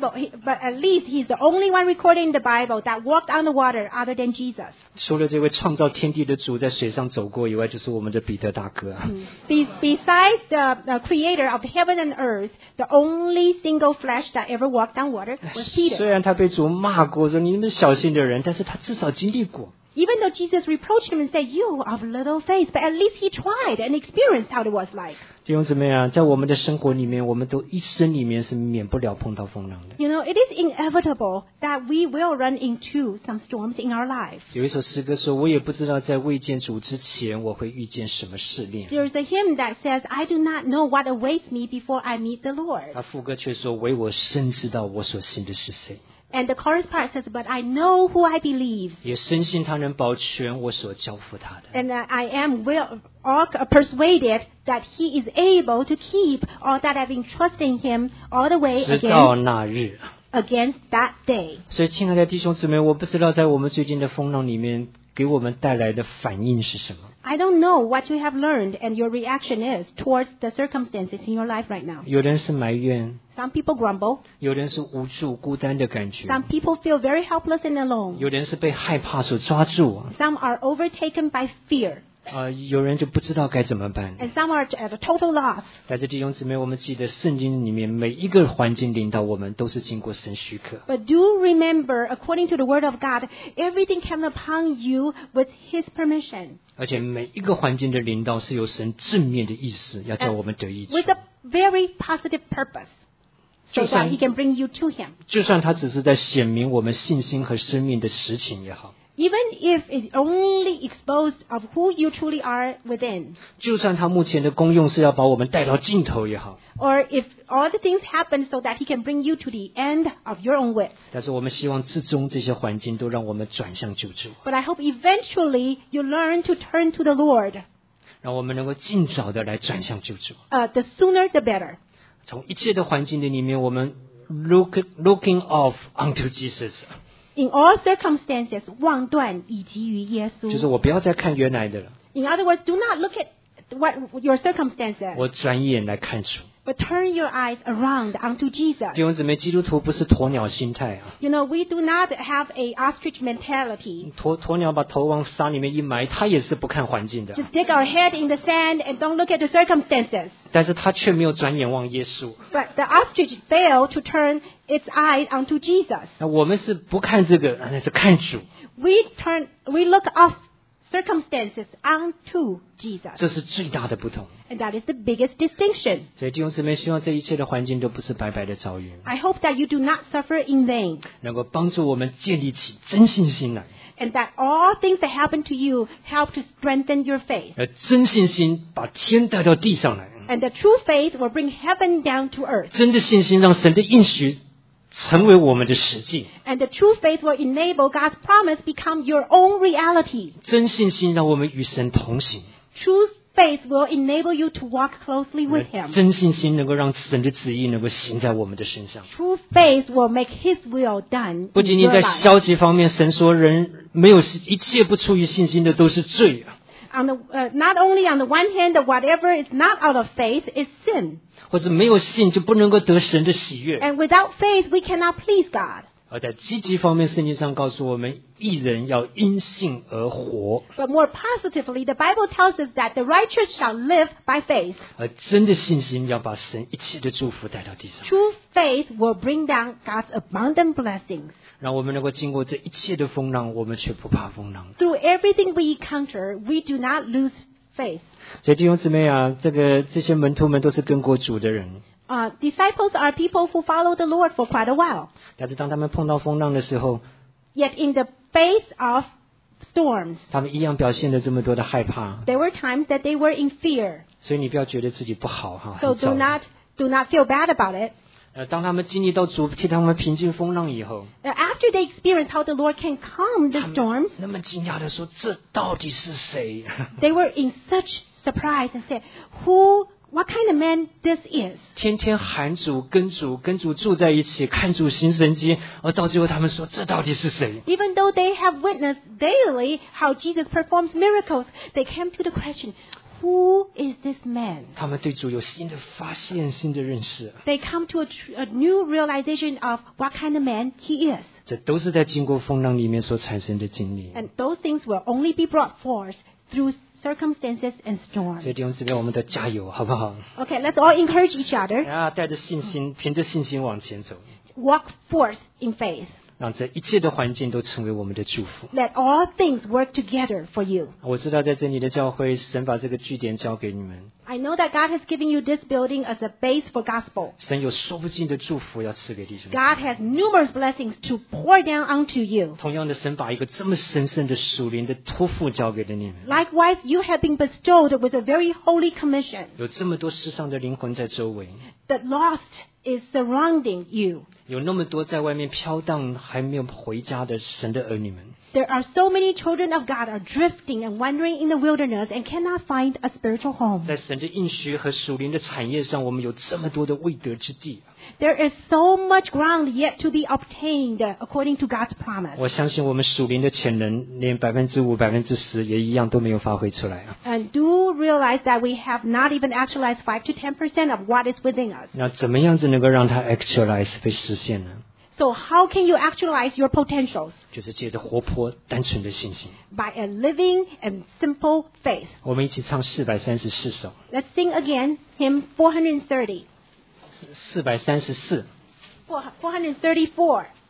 Speaker 2: at least he's the only one recorded in the Bible that walked on the water other than Jesus.
Speaker 1: 除了这位创造天地的主在水上走过以外，就是我们的彼得大哥。
Speaker 2: Besides the creator of heaven and earth, the only single flesh that ever walked on water was
Speaker 1: 虽
Speaker 2: Peter.
Speaker 1: 然他被主骂过，说你们小心的人，但是他至少经历过。
Speaker 2: Even though Jesus reproached him and said, "You of little faith," but at least he tried and experienced how it was like.
Speaker 1: 弟兄姊妹啊，在我们的生活里面，我们都一生里面是免不了碰到风浪的。
Speaker 2: You know, it is inevitable that we will run into some storms in our lives.
Speaker 1: 有一首诗歌说：“我也不知道在未见主之前，我会遇见什么试炼。”
Speaker 2: There's a hymn that says, "I do not know what awaits me before I meet the Lord."
Speaker 1: 他副歌却说：“唯我深知道我所信的是谁。”
Speaker 2: And the chorus part says, "But I know who I believe."
Speaker 1: 也深信他能保全我所交付他的。
Speaker 2: And I am persuaded that he is able to keep all that I've been trusting him all the way
Speaker 1: 直到
Speaker 2: again
Speaker 1: 那日，
Speaker 2: against that day.
Speaker 1: 所以亲爱的弟兄姊妹，我不知道在我们最近的风浪里面给我们带来的反应是什么。
Speaker 2: I don't know what you have learned and your reaction is towards the circumstances in your life right now.
Speaker 1: 有人是埋怨，
Speaker 2: Some people grumble.
Speaker 1: 有人是无助孤单的感觉，
Speaker 2: Some people feel very helpless and alone.
Speaker 1: 有人是被害怕所抓住，
Speaker 2: Some are overtaken by fear.
Speaker 1: 有人就不知道该怎么办。
Speaker 2: And some are at a total loss.
Speaker 1: 但是弟兄姊妹，我们记得圣经里面每一个环境领导我们都是经过神许可。
Speaker 2: But do remember, according to the Word of God, everything came upon you with His permission.
Speaker 1: 而且每一个环境的领导是有神正面的意思，要叫我们得益处。
Speaker 2: With a very positive purpose. So
Speaker 1: 就算
Speaker 2: that He can bring you to Him.
Speaker 1: 就算他只是在显明我们信心和生命的实情也好，
Speaker 2: Even if it's only exposed of who you truly are within.
Speaker 1: 就算他目前的功用是要把我们带到尽头也好，
Speaker 2: Or if all the things happen so that He can bring you to the end of your own width.
Speaker 1: 但是我们希望至终这些环境都让我们转向救主，
Speaker 2: But I hope eventually you learn to turn to the Lord.
Speaker 1: 让我们能够尽早的来转向救主。
Speaker 2: The sooner the better.
Speaker 1: 从一切的环境的里面，我们 looking off unto Jesus，
Speaker 2: In all circumstances, 望断以及于耶稣。
Speaker 1: 就是我不要再看原来的了，
Speaker 2: In other words, do not look at what your circumstances,
Speaker 1: 我转眼来看主。
Speaker 2: but turn your eyes around unto Jesus.
Speaker 1: 弟兄姊妹，基督徒不是鸵鸟心态啊！
Speaker 2: You know, we do not have a ostrich mentality.
Speaker 1: 鸵鸟把头往沙里面一埋，它也是不看环境的，
Speaker 2: Just stick our head in the sand and don't look at the circumstances.
Speaker 1: 但是它却没有转眼望耶稣。
Speaker 2: But the ostrich failed to turn its eyes onto Jesus.
Speaker 1: 那我们是不看这个，那是看主。
Speaker 2: We look off circumstances unto Jesus.
Speaker 1: 这是最大的不同。
Speaker 2: And that is the biggest distinction.
Speaker 1: 所以弟兄姊妹，希望这一切的环境都不是白白的遭遇，
Speaker 2: I hope that you do not suffer in vain.
Speaker 1: 能够帮助我们建立起真信心来。
Speaker 2: And that all things that happen to you help to strengthen your faith.
Speaker 1: 真信心把天带到地上来，
Speaker 2: And the true faith will bring heaven down to earth.
Speaker 1: 真的信心让神的应许成为我们的实际。
Speaker 2: And the true faith will enable God's promise become your own reality.
Speaker 1: 真信心让我们与神同行。
Speaker 2: True faith will enable you to walk closely with Him.
Speaker 1: 真信心能够让神的旨意能够行在我们的身上。
Speaker 2: True faith will make His will done
Speaker 1: 不
Speaker 2: in
Speaker 1: 仅仅
Speaker 2: your
Speaker 1: 在
Speaker 2: life.
Speaker 1: 消极方面，神说人没有一切不出于信心的都是罪啊，
Speaker 2: Not only on the one hand that whatever is not out of faith is sin.
Speaker 1: 或者没有信就不能够得神的喜悦。
Speaker 2: And without faith we cannot please God.
Speaker 1: 而在积极方面，圣经上告诉我们，义人要因信而活。
Speaker 2: But more positively, the Bible tells us that the righteous shall live by faith.
Speaker 1: 而真的信心要把神一切的祝福带到地上，
Speaker 2: True faith will bring down God's abundant blessings.
Speaker 1: 让我们能够经过这一切的风浪，我们却不怕风浪。
Speaker 2: Through everything we encounter, we do not lose faith.
Speaker 1: 所以弟兄姊妹啊，这些门徒们都是跟过主的人，
Speaker 2: Disciples are people who follow the Lord for quite a while.
Speaker 1: 但是当他们碰到风浪的时候，
Speaker 2: Yet in the face of storms,
Speaker 1: 他们一样表现了这么多的害怕。
Speaker 2: there were times that they were in fear.
Speaker 1: 所以你不要觉得自己不好哈，
Speaker 2: So
Speaker 1: 很糟
Speaker 2: do not feel bad about it.
Speaker 1: 当他们经历到主替他们平静风浪以后，
Speaker 2: After they experience how the Lord can calm the storms,
Speaker 1: 那么惊讶的说：“这到底是谁？”
Speaker 2: they were in such surprise and said, what kind of man this is?
Speaker 1: 天天喊主跟主住在一起，看主行神迹，而到最后他们说：“这到底是谁
Speaker 2: Even though they have witnessed daily how Jesus performs miracles, they came to the question, who is this man?？”
Speaker 1: 他们对主有新的发现、新的认识，
Speaker 2: They come to a new realization of what kind of man he is.
Speaker 1: 这都是在经过风浪里面所产生的经历。
Speaker 2: And those things will only be brought forth through circumstances and
Speaker 1: 所
Speaker 2: storms.
Speaker 1: 以弟兄姊妹，我们得加油，好不好？
Speaker 2: Okay, let's all encourage each other.
Speaker 1: 带着信心，凭着信心往前走，
Speaker 2: Walk forth in faith.
Speaker 1: 让这一切的环境都成为我们的祝福。
Speaker 2: Let all things work together for you.
Speaker 1: 我知道在这里的教会，神把这个据点交给你们，
Speaker 2: I know that God has given you this building as a base for gospel.
Speaker 1: 神有说不尽的祝福要赐给弟兄。
Speaker 2: God has numerous blessings to pour down onto you.
Speaker 1: 同样的，神把一个这么神圣的属灵的托付交给了你们，
Speaker 2: Likewise, you have been bestowed with a very holy commission.
Speaker 1: 有这么多世上的灵魂在周围，
Speaker 2: The lost is surrounding you.
Speaker 1: 有那么多在外面飘荡还没有回家的神的儿女们，
Speaker 2: There are so many children of God are drifting and wandering in the wilderness and cannot find a spiritual home.
Speaker 1: 在神的应许和属灵的产业上，我们有这么多的未得之地。
Speaker 2: There is so much ground yet to be obtained according to God's promise.
Speaker 1: 我相信我们属灵的潜能连5%、10%也一样都没有发挥出来啊。
Speaker 2: And do realize that we have not even actualized 5 to 10% of what is within us.
Speaker 1: 那怎么样子能够让它 actualize 被实现呢？
Speaker 2: So how can you actualize your potentials?
Speaker 1: 就是借着活泼单纯的信心。
Speaker 2: By a living and simple faith.
Speaker 1: 我们一起唱434首。
Speaker 2: Let's sing again, hymn 430.
Speaker 1: 434。
Speaker 2: 434.